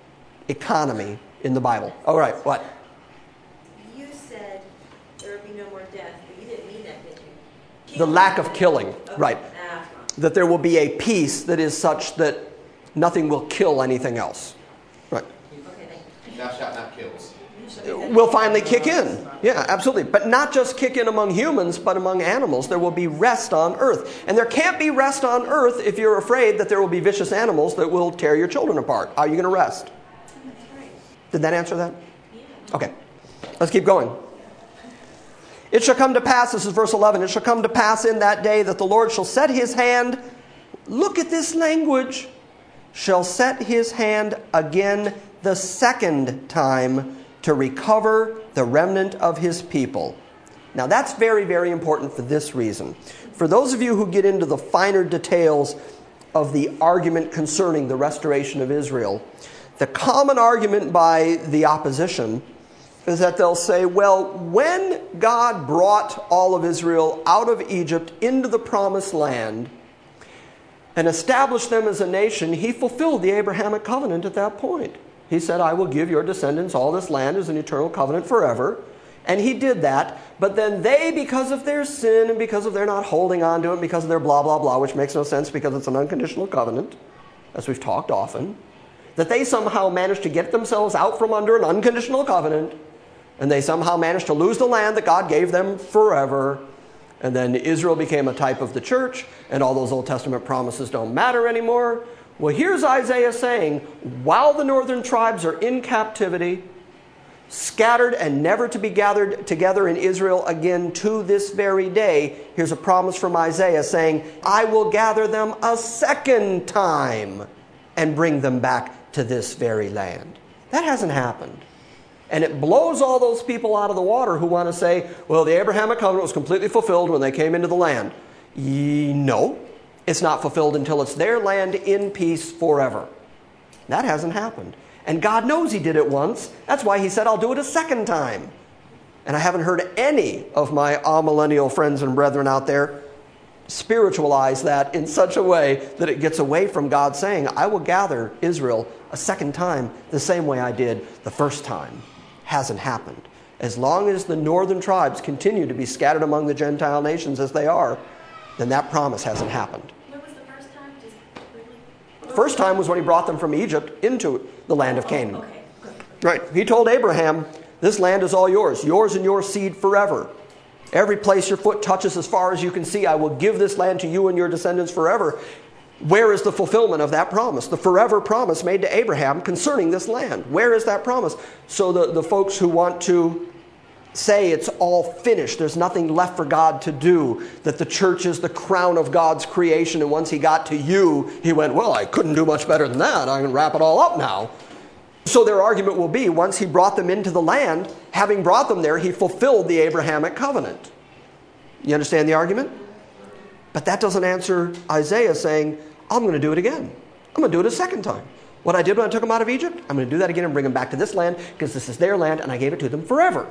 economy in the Bible. All right, what? You said there would be no more death, but you didn't mean that, did you? The lack of killing, Okay. right. Ah. That there will be a peace that is such that nothing will kill anything else. Right. Okay, thank you. Thou shalt not kill. Will finally kick in. Yeah, absolutely. But not just kick in among humans, but among animals. There will be rest on earth. And there can't be rest on earth if you're afraid that there will be vicious animals that will tear your children apart. How are you going to rest? Did that answer that? Okay. Let's keep going. It shall come to pass, this is verse eleven, it shall come to pass in that day that the Lord shall set his hand, look at this language, shall set his hand again the second time to recover the remnant of his people. Now that's very, very important for this reason. For those of you who get into the finer details of the argument concerning the restoration of Israel, the common argument by the opposition is that they'll say, well, when God brought all of Israel out of Egypt into the promised land and established them as a nation, he fulfilled the Abrahamic covenant at that point. He said, I will give your descendants all this land as an eternal covenant forever. And he did that. But then they, because of their sin and because of their not holding on to it, because of their blah, blah, blah, which makes no sense because it's an unconditional covenant, as we've talked often, that they somehow managed to get themselves out from under an unconditional covenant, and they somehow managed to lose the land that God gave them forever. And then Israel became a type of the church, and all those Old Testament promises don't matter anymore. Well, here's Isaiah saying, while the northern tribes are in captivity, scattered and never to be gathered together in Israel again to this very day, here's a promise from Isaiah saying, I will gather them a second time and bring them back to this very land. That hasn't happened. And it blows all those people out of the water who want to say, well, the Abrahamic covenant was completely fulfilled when they came into the land. Ye, no, it's not fulfilled until it's their land in peace forever. That hasn't happened. And God knows he did it once. That's why he said, I'll do it a second time. And I haven't heard any of my amillennial friends and brethren out there spiritualize that in such a way that it gets away from God saying, I will gather Israel a second time the same way I did the first time. Hasn't happened. As long as the northern tribes continue to be scattered among the Gentile nations as they are, then that promise hasn't happened. When was the first time? Just quickly. The first time was when he brought them from Egypt into the land of Canaan. Okay, good. Right. He told Abraham, this land is all yours, yours and your seed forever. Every place your foot touches as far as you can see, I will give this land to you and your descendants forever. Where is the fulfillment of that promise? The forever promise made to Abraham concerning this land. Where is that promise? So the, the folks who want to say it's all finished, there's nothing left for God to do, that the church is the crown of God's creation, and once he got to you, he went, well, I couldn't do much better than that. I can wrap it all up now. So their argument will be, once he brought them into the land, having brought them there, he fulfilled the Abrahamic covenant. You understand the argument? But that doesn't answer Isaiah saying, I'm going to do it again. I'm going to do it a second time. What I did when I took them out of Egypt, I'm going to do that again and bring them back to this land because this is their land and I gave it to them forever.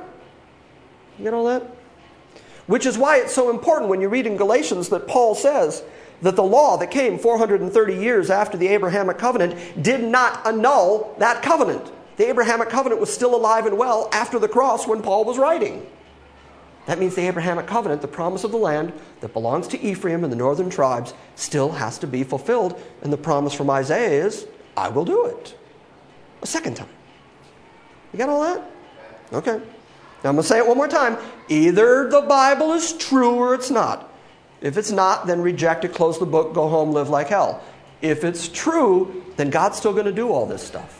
You get all that? Which is why it's so important when you read in Galatians that Paul says that the law that came four hundred thirty years after the Abrahamic covenant did not annul that covenant. The Abrahamic covenant was still alive and well after the cross when Paul was writing. That means the Abrahamic covenant, the promise of the land that belongs to Ephraim and the northern tribes, still has to be fulfilled. And the promise from Isaiah is, I will do it. A second time. You got all that? Okay. Now I'm going to say it one more time. Either the Bible is true or it's not. If it's not, then reject it, close the book, go home, live like hell. If it's true, then God's still going to do all this stuff.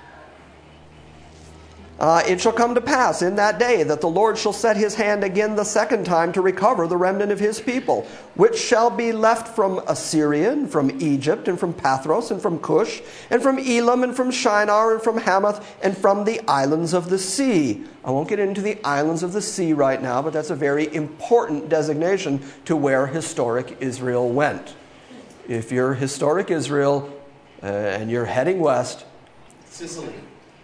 Uh, it shall come to pass in that day that the Lord shall set his hand again the second time to recover the remnant of his people, which shall be left from Assyria, and from Egypt, and from Pathros, and from Cush, and from Elam, and from Shinar, and from Hamath, and from the islands of the sea. I won't get into the islands of the sea right now, but that's a very important designation to where historic Israel went. If you're historic Israel uh, and you're heading west, Sicily.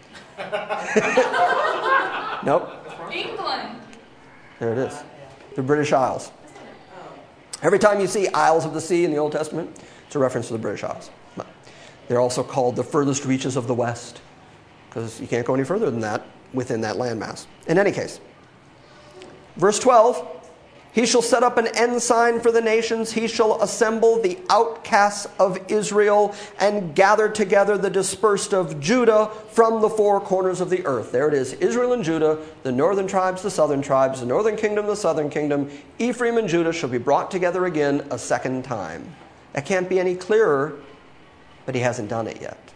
Nope. England. There it is. The British Isles. Every time you see Isles of the Sea in the Old Testament, it's a reference to the British Isles. They're also called the furthest reaches of the West, because you can't go any further than that within that landmass. In any case, verse twelve, he shall set up an ensign for the nations. He shall assemble the outcasts of Israel and gather together the dispersed of Judah from the four corners of the earth. There it is. Israel and Judah, the northern tribes, the southern tribes, the northern kingdom, the southern kingdom. Ephraim and Judah shall be brought together again a second time. That can't be any clearer, but he hasn't done it yet.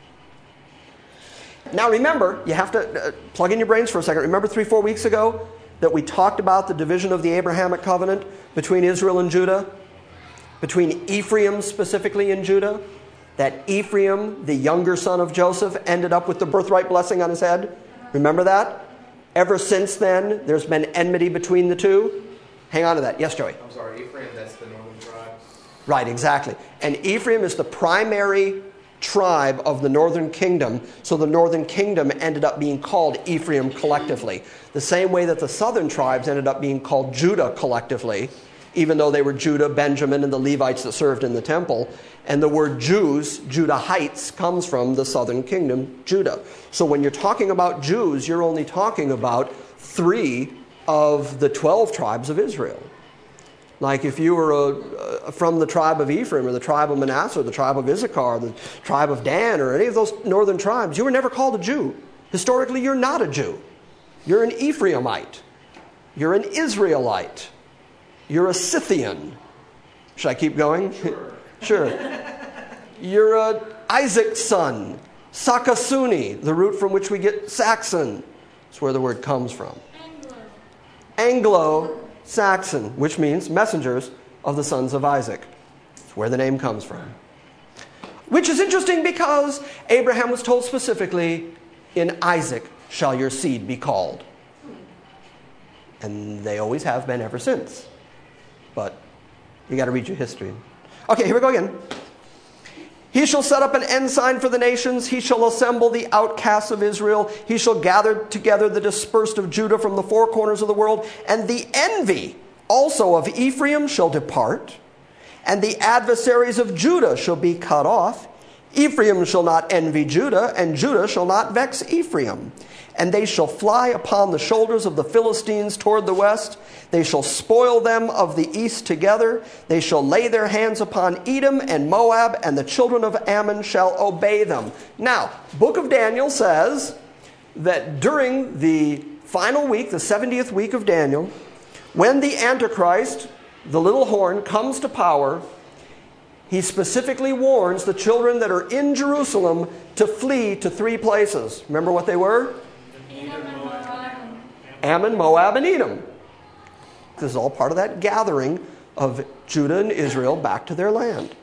Now remember, you have to uh, plug in your brains for a second. Remember three, four weeks ago that we talked about the division of the Abrahamic covenant between Israel and Judah, between Ephraim specifically and Judah, that Ephraim, the younger son of Joseph, ended up with the birthright blessing on his head. Remember that? Ever since then, there's been enmity between the two. Hang on to that. Yes, Joey? I'm sorry, Ephraim, that's the northern tribes. Right, exactly. And Ephraim is the primary tribe of the northern kingdom, so the northern kingdom ended up being called Ephraim collectively. The same way that the southern tribes ended up being called Judah collectively, even though they were Judah, Benjamin, and the Levites that served in the temple. And the word Jews, Judahites, comes from the southern kingdom, Judah. So when you're talking about Jews, you're only talking about three of the twelve tribes of Israel. Like if you were a, uh, from the tribe of Ephraim or the tribe of Manasseh or the tribe of Issachar, the tribe of Dan or any of those northern tribes, you were never called a Jew. Historically, you're not a Jew. You're an Ephraimite. You're an Israelite. You're a Scythian. Should I keep going? Sure. Sure. You're a Isaac's son. Sakasuni, the root from which we get Saxon. That's where the word comes from. Anglo. Anglo. Saxon, which means messengers of the sons of Isaac. That's where the name comes from. Which is interesting because Abraham was told specifically in Isaac shall your seed be called. And they always have been ever since. But you got to read your history. Okay, here we go again. He shall set up an ensign for the nations. He shall assemble the outcasts of Israel. He shall gather together the dispersed of Judah from the four corners of the world. And the envy also of Ephraim shall depart. And the adversaries of Judah shall be cut off. Ephraim shall not envy Judah, and Judah shall not vex Ephraim. And they shall fly upon the shoulders of the Philistines toward the west. They shall spoil them of the east together. They shall lay their hands upon Edom and Moab, and the children of Ammon shall obey them. Now, Book of Daniel says that during the final week, the seventieth week of Daniel, when the Antichrist, the little horn, comes to power, he specifically warns the children that are in Jerusalem to flee to three places. Remember what they were? Ammon, Moab, and Edom. This is all part of that gathering of Judah and Israel back to their land.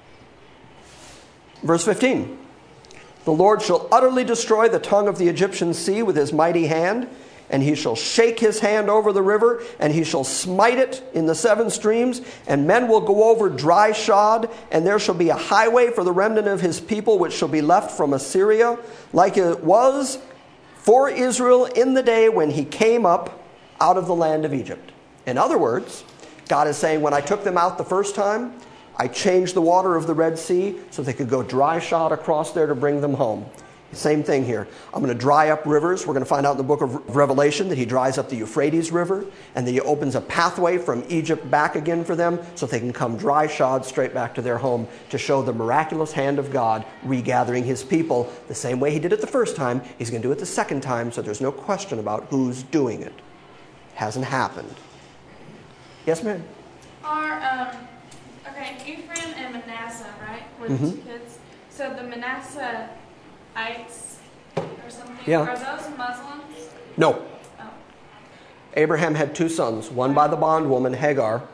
Verse fifteen. The Lord shall utterly destroy the tongue of the Egyptian sea with his mighty hand, and he shall shake his hand over the river, and he shall smite it in the seven streams, and men will go over dry shod, and there shall be a highway for the remnant of his people, which shall be left from Assyria, like it was for Israel in the day when he came up out of the land of Egypt. In other words, God is saying, when I took them out the first time, I changed the water of the Red Sea so they could go dry shod across there to bring them home. Same thing here. I'm going to dry up rivers. We're going to find out in the book of Revelation that he dries up the Euphrates River, and that he opens a pathway from Egypt back again for them so they can come dry shod straight back to their home to show the miraculous hand of God regathering his people the same way he did it the first time. He's going to do it the second time, so there's no question about who's doing it. Hasn't happened. Yes, ma'am? Are, um, okay, Ephraim and Manasseh, right? Were the Mhm. two kids? So the Manasseh-ites or something, Yeah. are those Muslims? No. Oh, Abraham had two sons, one by the bondwoman Hagar. right.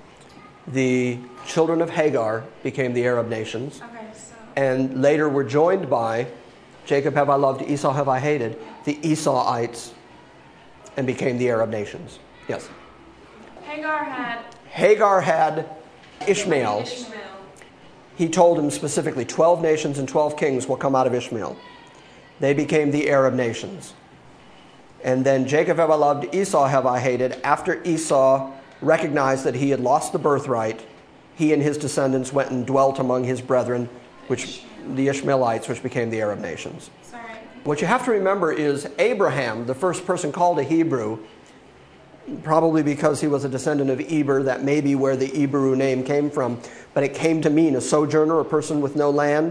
The children of Hagar became the Arab nations, Okay, so, and later were joined by Jacob have I loved, Esau have I hated, the Esauites, and became the Arab nations. Yes. Hagar had Hagar had Ishmael. Ishmael. He told him specifically, twelve nations and twelve kings will come out of Ishmael. They became the Arab nations. And then Jacob have I loved, Esau have I hated. After Esau recognized that he had lost the birthright, he and his descendants went and dwelt among his brethren, which the Ishmaelites, which became the Arab nations. sorry. What you have to remember is Abraham, the first person called a Hebrew, probably because he was a descendant of Eber, that may be where the Hebrew name came from, but it came to mean a sojourner, a person with no land.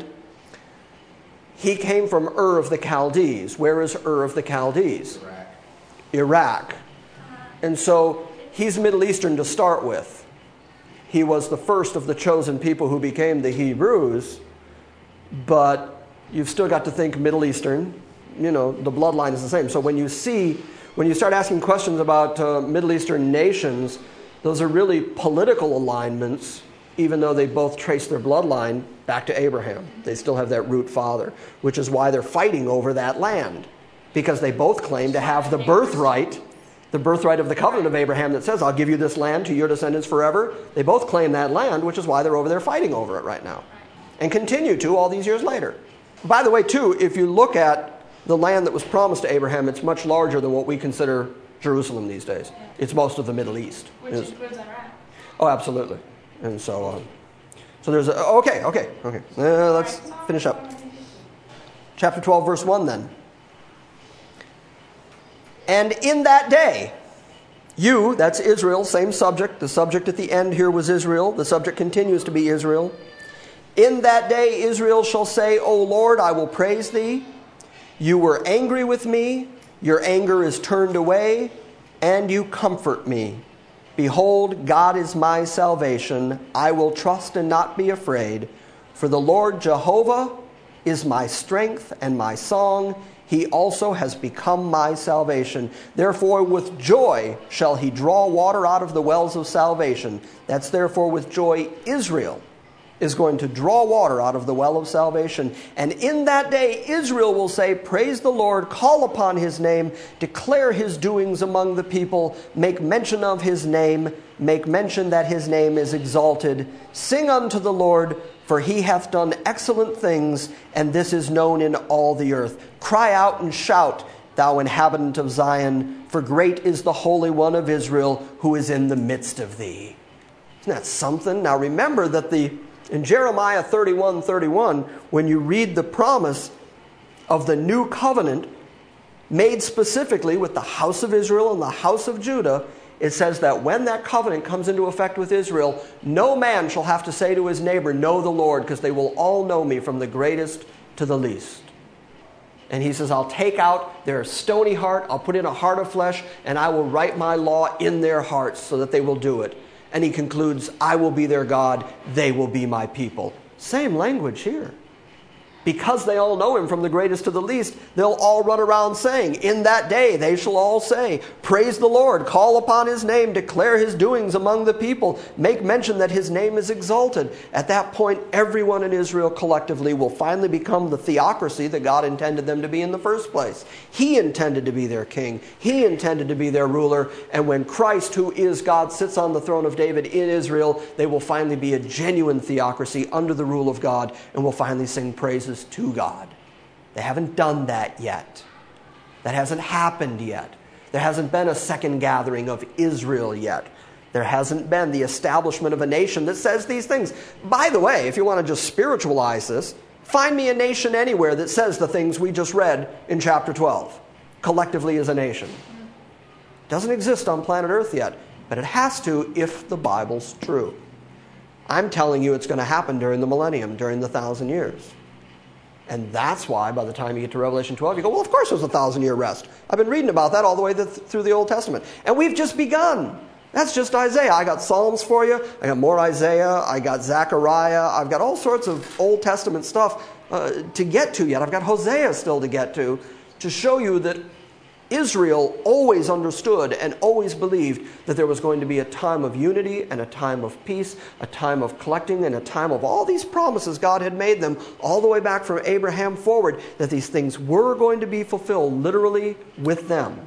He came from Ur of the Chaldees. Where is Ur of the Chaldees? Iraq. Iraq. And so he's Middle Eastern to start with. He was the first of the chosen people who became the Hebrews, but you've still got to think Middle Eastern. You know, the bloodline is the same. So when you see, when you start asking questions about uh, Middle Eastern nations, those are really political alignments, even though they both trace their bloodline back to Abraham. They still have that root father, which is why they're fighting over that land, because they both claim to have the birthright, the birthright of the covenant of Abraham that says, I'll give you this land to your descendants forever. They both claim that land, which is why they're over there fighting over it right now, and continue to all these years later. By the way, too, if you look at the land that was promised to Abraham, it's much larger than what we consider Jerusalem these days. It's most of the Middle East. Which It's- includes Iraq. Oh, absolutely. And so, um, so there's a, okay, okay, okay. Uh, let's finish up. Chapter twelve, verse one then. And in that day, you, that's Israel, same subject. The subject at the end here was Israel. The subject continues to be Israel. In that day, Israel shall say, O Lord, I will praise thee. You were angry with me. Your anger is turned away, and you comfort me. Behold, God is my salvation. I will trust and not be afraid. For the Lord Jehovah is my strength and my song. He also has become my salvation. Therefore, with joy shall he draw water out of the wells of salvation. That's therefore with joy Israel is going to draw water out of the well of salvation. And in that day, Israel will say, praise the Lord, call upon his name, declare his doings among the people, make mention of his name, make mention that his name is exalted. Sing unto the Lord, for he hath done excellent things, and this is known in all the earth. Cry out and shout, thou inhabitant of Zion, for great is the Holy One of Israel, who is in the midst of thee. Isn't that something? Now remember that the in Jeremiah thirty-one thirty-one, when you read the promise of the new covenant made specifically with the house of Israel and the house of Judah, it says that when that covenant comes into effect with Israel, no man shall have to say to his neighbor, know the Lord, because they will all know me from the greatest to the least. And he says, I'll take out their stony heart, I'll put in a heart of flesh, and I will write my law in their hearts so that they will do it. And he concludes, I will be their God, they will be my people. Same language here. Because they all know him from the greatest to the least, they'll all run around saying, in that day they shall all say, praise the Lord, call upon his name, declare his doings among the people, make mention that his name is exalted. At that point, everyone in Israel collectively will finally become the theocracy that God intended them to be in the first place. He intended to be their king. He intended to be their ruler. And when Christ, who is God, sits on the throne of David in Israel, they will finally be a genuine theocracy under the rule of God, and will finally sing praises to God. They haven't done that yet. That hasn't happened yet. There hasn't been a second gathering of Israel yet. There hasn't been the establishment of a nation that says these things. By the way, if you want to just spiritualize this, find me a nation anywhere that says the things we just read in chapter twelve, collectively as a nation. It doesn't exist on planet Earth yet, but it has to if the Bible's true. I'm telling you it's going to happen during the millennium, during the thousand years. And that's why by the time you get to Revelation twelve, you go, well, of course there's a thousand-year rest. I've been reading about that all the way th- through the Old Testament. And we've just begun. That's just Isaiah. I got Psalms for you. I got more Isaiah. I got Zechariah. I've got all sorts of Old Testament stuff uh, to get to yet. I've got Hosea still to get to, to show you that Israel always understood and always believed that there was going to be a time of unity and a time of peace, a time of collecting and a time of all these promises God had made them all the way back from Abraham forward, that these things were going to be fulfilled literally with them.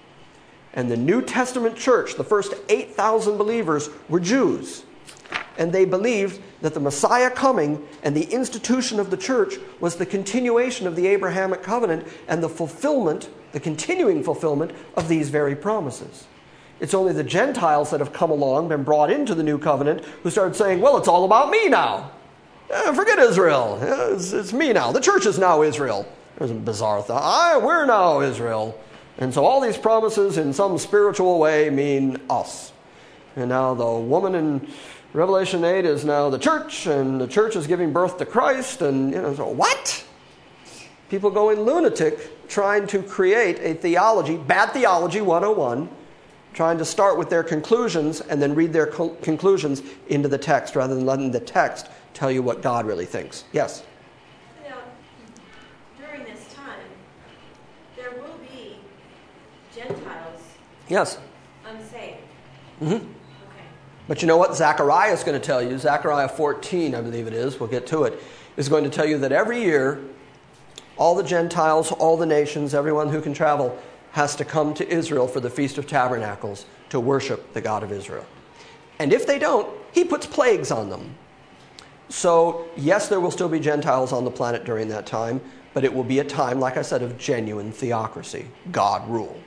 And the New Testament church, the first eight thousand believers, were Jews. And they believed that the Messiah coming and the institution of the church was the continuation of the Abrahamic covenant and the fulfillment, the continuing fulfillment of these very promises. It's only the Gentiles that have come along, been brought into the new covenant, who started saying, well, it's all about me now. Eh, forget Israel. It's, it's me now. The church is now Israel. There's a bizarre thought. I, we're now Israel. And so all these promises in some spiritual way mean us. And now the woman in Revelation eight is now the church, and the church is giving birth to Christ. And, you know, so what? People going lunatic trying to create a theology, bad theology one oh one, trying to start with their conclusions and then read their co- conclusions into the text rather than letting the text tell you what God really thinks. Yes? Now, during this time, there will be Gentiles Yes. unsaved. Mm-hmm. Okay. But you know what Zechariah is going to tell you? Zechariah fourteen, I believe it is, we'll get to it, is going to tell you that every year, all the Gentiles, all the nations, everyone who can travel, has to come to Israel for the Feast of Tabernacles to worship the God of Israel. And if they don't, he puts plagues on them. So, yes, there will still be Gentiles on the planet during that time, but it will be a time, like I said, of genuine theocracy, God rule,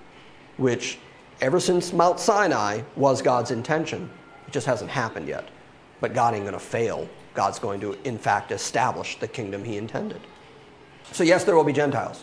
which ever since Mount Sinai was God's intention. It just hasn't happened yet. But God ain't going to fail. God's going to, in fact, establish the kingdom he intended. So yes, there will be Gentiles.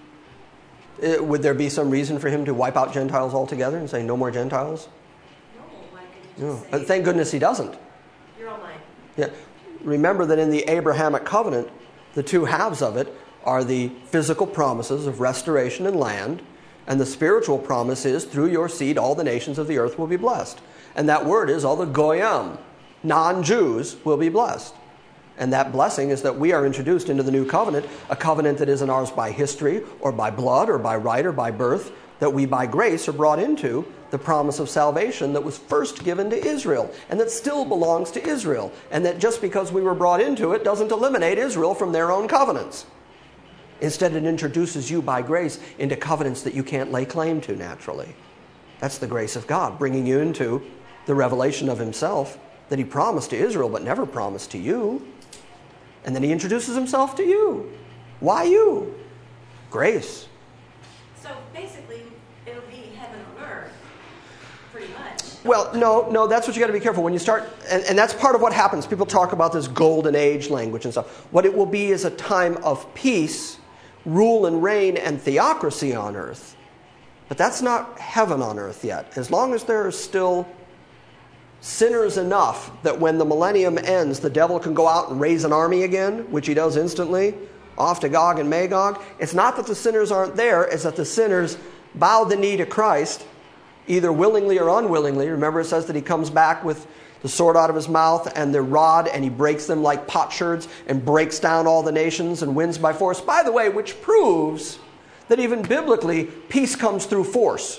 Uh, would there be some reason for him to wipe out Gentiles altogether and say no more Gentiles? No, why could you No. just say, But thank goodness he doesn't. you're all mine? Yeah. Remember that in the Abrahamic covenant, the two halves of it are the physical promises of restoration and land, and the spiritual promise is, through your seed, all the nations of the earth will be blessed. And that word is all the goyim, non-Jews, will be blessed. And that blessing is that we are introduced into the new covenant, a covenant that isn't ours by history or by blood or by right or by birth, that we by grace are brought into the promise of salvation that was first given to Israel and that still belongs to Israel. And that just because we were brought into it doesn't eliminate Israel from their own covenants. Instead, it introduces you by grace into covenants that you can't lay claim to naturally. That's the grace of God, bringing you into the revelation of himself that he promised to Israel but never promised to you. And then he introduces himself to you. Why you? Grace. So basically, it'll be heaven on earth, pretty much. Well, no, no, that's what you got to be careful when you start, and, and that's part of what happens. People talk about this golden age language and stuff. What it will be is a time of peace, rule and reign, and theocracy on earth. But that's not heaven on earth yet. As long as there are still sinners enough that when the millennium ends, the devil can go out and raise an army again, which he does instantly, off to Gog and Magog. It's not that the sinners aren't there, it's that the sinners bow the knee to Christ, either willingly or unwillingly. Remember, it says that he comes back with the sword out of his mouth and the rod, and he breaks them like potsherds and breaks down all the nations and wins by force. By the way, which proves that even biblically, peace comes through force.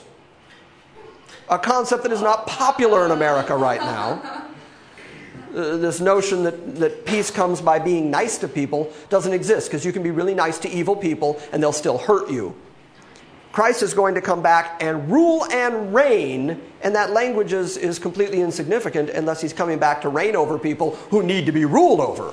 A concept that is not popular in America right now. Uh, this notion that, that peace comes by being nice to people doesn't exist, because you can be really nice to evil people and they'll still hurt you. Christ is going to come back and rule and reign, and that language is, is completely insignificant unless he's coming back to reign over people who need to be ruled over.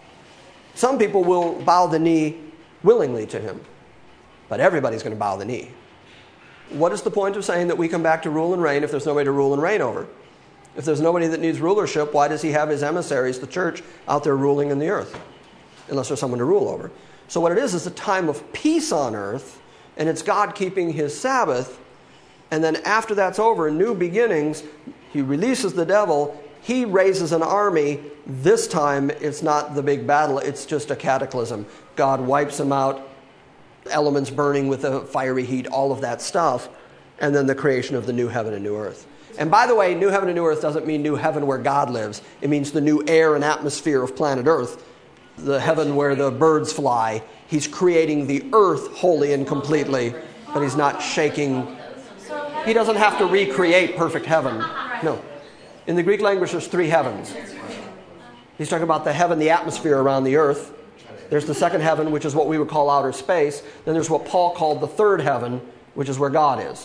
Some people will bow the knee willingly to him, but everybody's going to bow the knee. What is the point of saying that we come back to rule and reign if there's nobody to rule and reign over? If there's nobody that needs rulership, why does he have his emissaries, the church, out there ruling in the earth? Unless there's someone to rule over. So what it is is a time of peace on earth, and it's God keeping his Sabbath. And then after that's over, new beginnings, he releases the devil, he raises an army. This time it's not the big battle, it's just a cataclysm. God wipes him out, elements burning with a fiery heat, all of that stuff, and then the creation of the new heaven and new earth. And by the way, new heaven and new earth doesn't mean new heaven where God lives. It means the new air and atmosphere of planet Earth, the heaven where the birds fly. He's creating the earth wholly and completely, but he's not shaking. He doesn't have to recreate perfect heaven. No. In the Greek language, there's three heavens. He's talking about the heaven, the atmosphere around the earth. There's the second heaven, which is what we would call outer space. Then there's what Paul called the third heaven, which is where God is.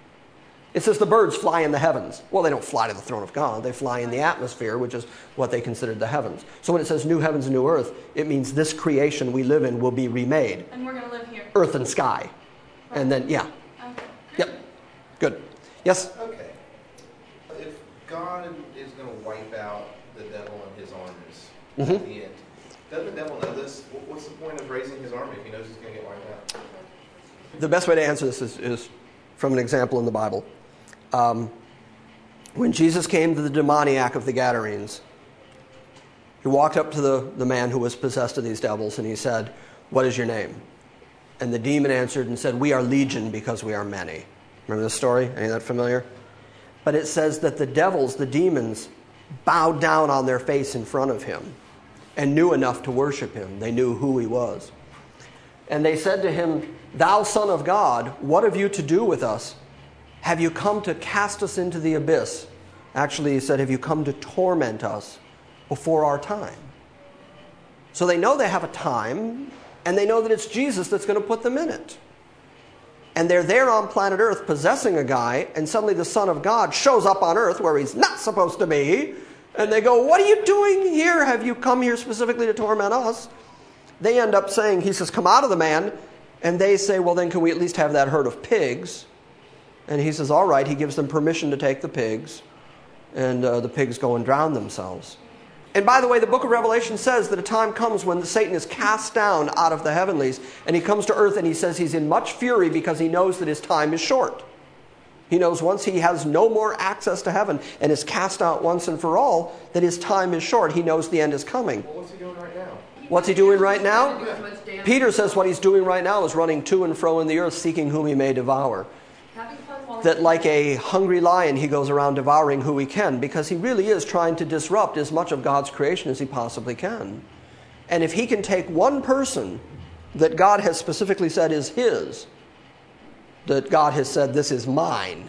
It says the birds fly in the heavens. Well, they don't fly to the throne of God. They fly in the atmosphere, which is what they considered the heavens. So when it says new heavens and new earth, it means this creation we live in will be remade. And we're going to live here. Earth and sky. And then, yeah. Okay. Yep. Good. Yes? Okay. If God is going to wipe out the devil and his armies Mm-hmm. at the end, doesn't the devil know this? What's the point of raising his army if he knows he's going to get wiped out? The best way to answer this is, is from an example in the Bible. Um, when Jesus came to the demoniac of the Gadarenes, he walked up to the, the man who was possessed of these devils, and he said, "What is your name?" And the demon answered and said, "We are legion because we are many." Remember this story? Any of that familiar? But it says that the devils, the demons, bowed down on their face in front of him and knew enough to worship him. They knew who he was. And they said to him, "Thou Son of God, what have you to do with us? Have you come to cast us into the abyss?" Actually, he said, "Have you come to torment us before our time?" So they know they have a time, and they know that it's Jesus that's going to put them in it. And they're there on planet Earth possessing a guy, and suddenly the Son of God shows up on Earth where he's not supposed to be. And they go, "What are you doing here? Have you come here specifically to torment us?" They end up saying, he says, "Come out of the man." And they say, "Well, then can we at least have that herd of pigs?" And he says, all right. He gives them permission to take the pigs. And uh, the pigs go and drown themselves. And by the way, the book of Revelation says that a time comes when Satan is cast down out of the heavenlies. And he comes to earth and he says he's in much fury because he knows that his time is short. He knows once he has no more access to heaven and is cast out once and for all, that his time is short. He knows the end is coming. Well, what's he doing right now? What's he doing right now? Peter says what he's doing right now is running to and fro in the earth, seeking whom he may devour. That like a hungry lion, he goes around devouring who he can, because he really is trying to disrupt as much of God's creation as he possibly can. And if he can take one person that God has specifically said is his, that God has said, "This is mine,"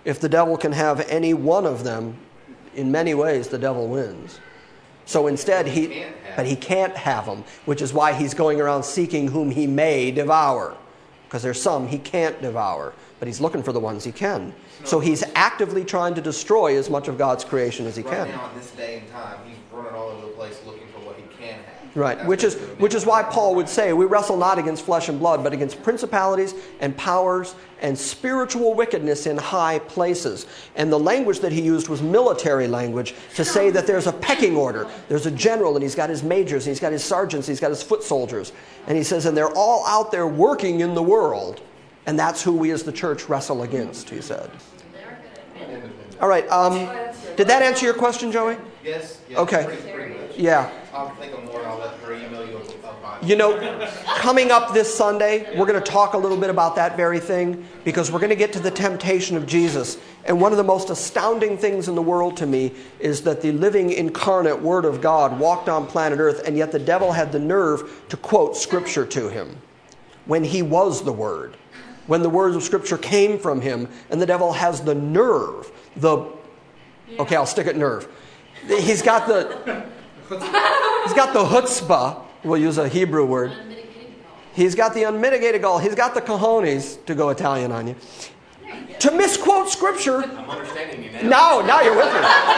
If the devil can have any one of them, in many ways the devil wins. So instead, he, but he can't have them, which is why he's going around seeking whom he may devour. Because there's some he can't devour, but he's looking for the ones he can. So he's actively trying to destroy as much of God's creation as he Right can. now, in this day and time, he's running all over the place looking for what he can have. Right, That's which is what he's doing. which is why Paul would say, we wrestle not against flesh and blood, but against principalities and powers and spiritual wickedness in high places. And the language that he used was military language to say that there's a pecking order. There's a general, and he's got his majors, and he's got his sergeants, and he's got his foot soldiers. And he says, and they're all out there working in the world, and that's who we as the church wrestle against, he said. All right, um, did that answer your question, Joey? Yes, yes. Okay. Pretty, pretty much. Yeah. I'll think of more and I'll let her email you about it. You know, coming up this Sunday, we're going to talk a little bit about that very thing, because we're going to get to the temptation of Jesus. And one of the most astounding things in the world to me is that the living incarnate Word of God walked on planet Earth, and yet the devil had the nerve to quote Scripture to him when he was the Word, when the words of Scripture came from him, and the devil has the nerve, the, okay, I'll stick at nerve. He's got the, he's got the chutzpah, we'll use a Hebrew word. He's got the unmitigated gall. He's got the cojones, to go Italian on you, to misquote Scripture. I'm understanding you now. Now, now you're with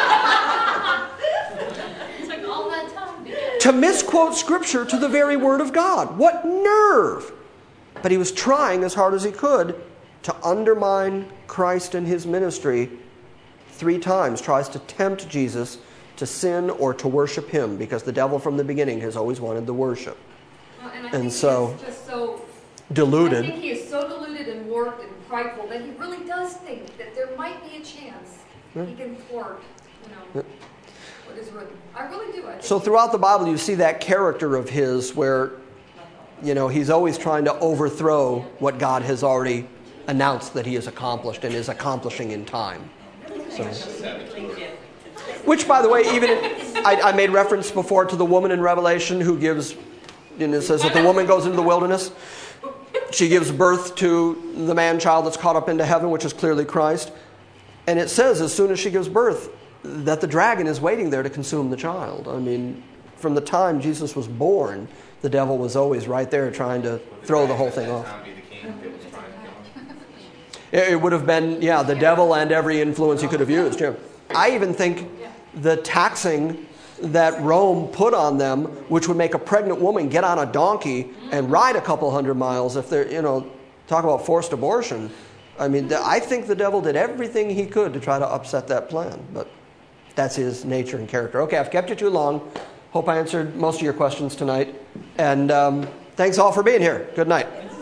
me. It took all that time to get To misquote Scripture to the very Word of God. What nerve! But he was trying as hard as he could to undermine Christ and his ministry. Three times tries to tempt Jesus to sin or to worship him, because the devil from the beginning has always wanted the worship. Well, and I And think so- he is just so Deluded. I think he is so deluded and warped and prideful that he really does think that there might be a chance Yeah. he can thwart, you know, what is written. I really do. I think So throughout the Bible you see that character of his where, you know, he's always trying to overthrow what God has already announced that he has accomplished and is accomplishing in time. So, which, by the way, even I, I made reference before to the woman in Revelation who gives, you know, it says that the woman goes into the wilderness. She gives birth to the man-child that's caught up into heaven, which is clearly Christ. And it says as soon as she gives birth that the dragon is waiting there to consume the child. I mean, from the time Jesus was born, the devil was always right there trying to throw the whole thing off. It it would have been, yeah, the devil and every influence he could have used. Yeah. I even think the taxing that Rome put on them, which would make a pregnant woman get on a donkey and ride a couple hundred miles if they're, you know, talk about forced abortion. I mean, the, I think the devil did everything he could to try to upset that plan, but that's his nature and character. Okay, I've kept you too long. Hope I answered most of your questions tonight. And um, thanks all for being here. Good night.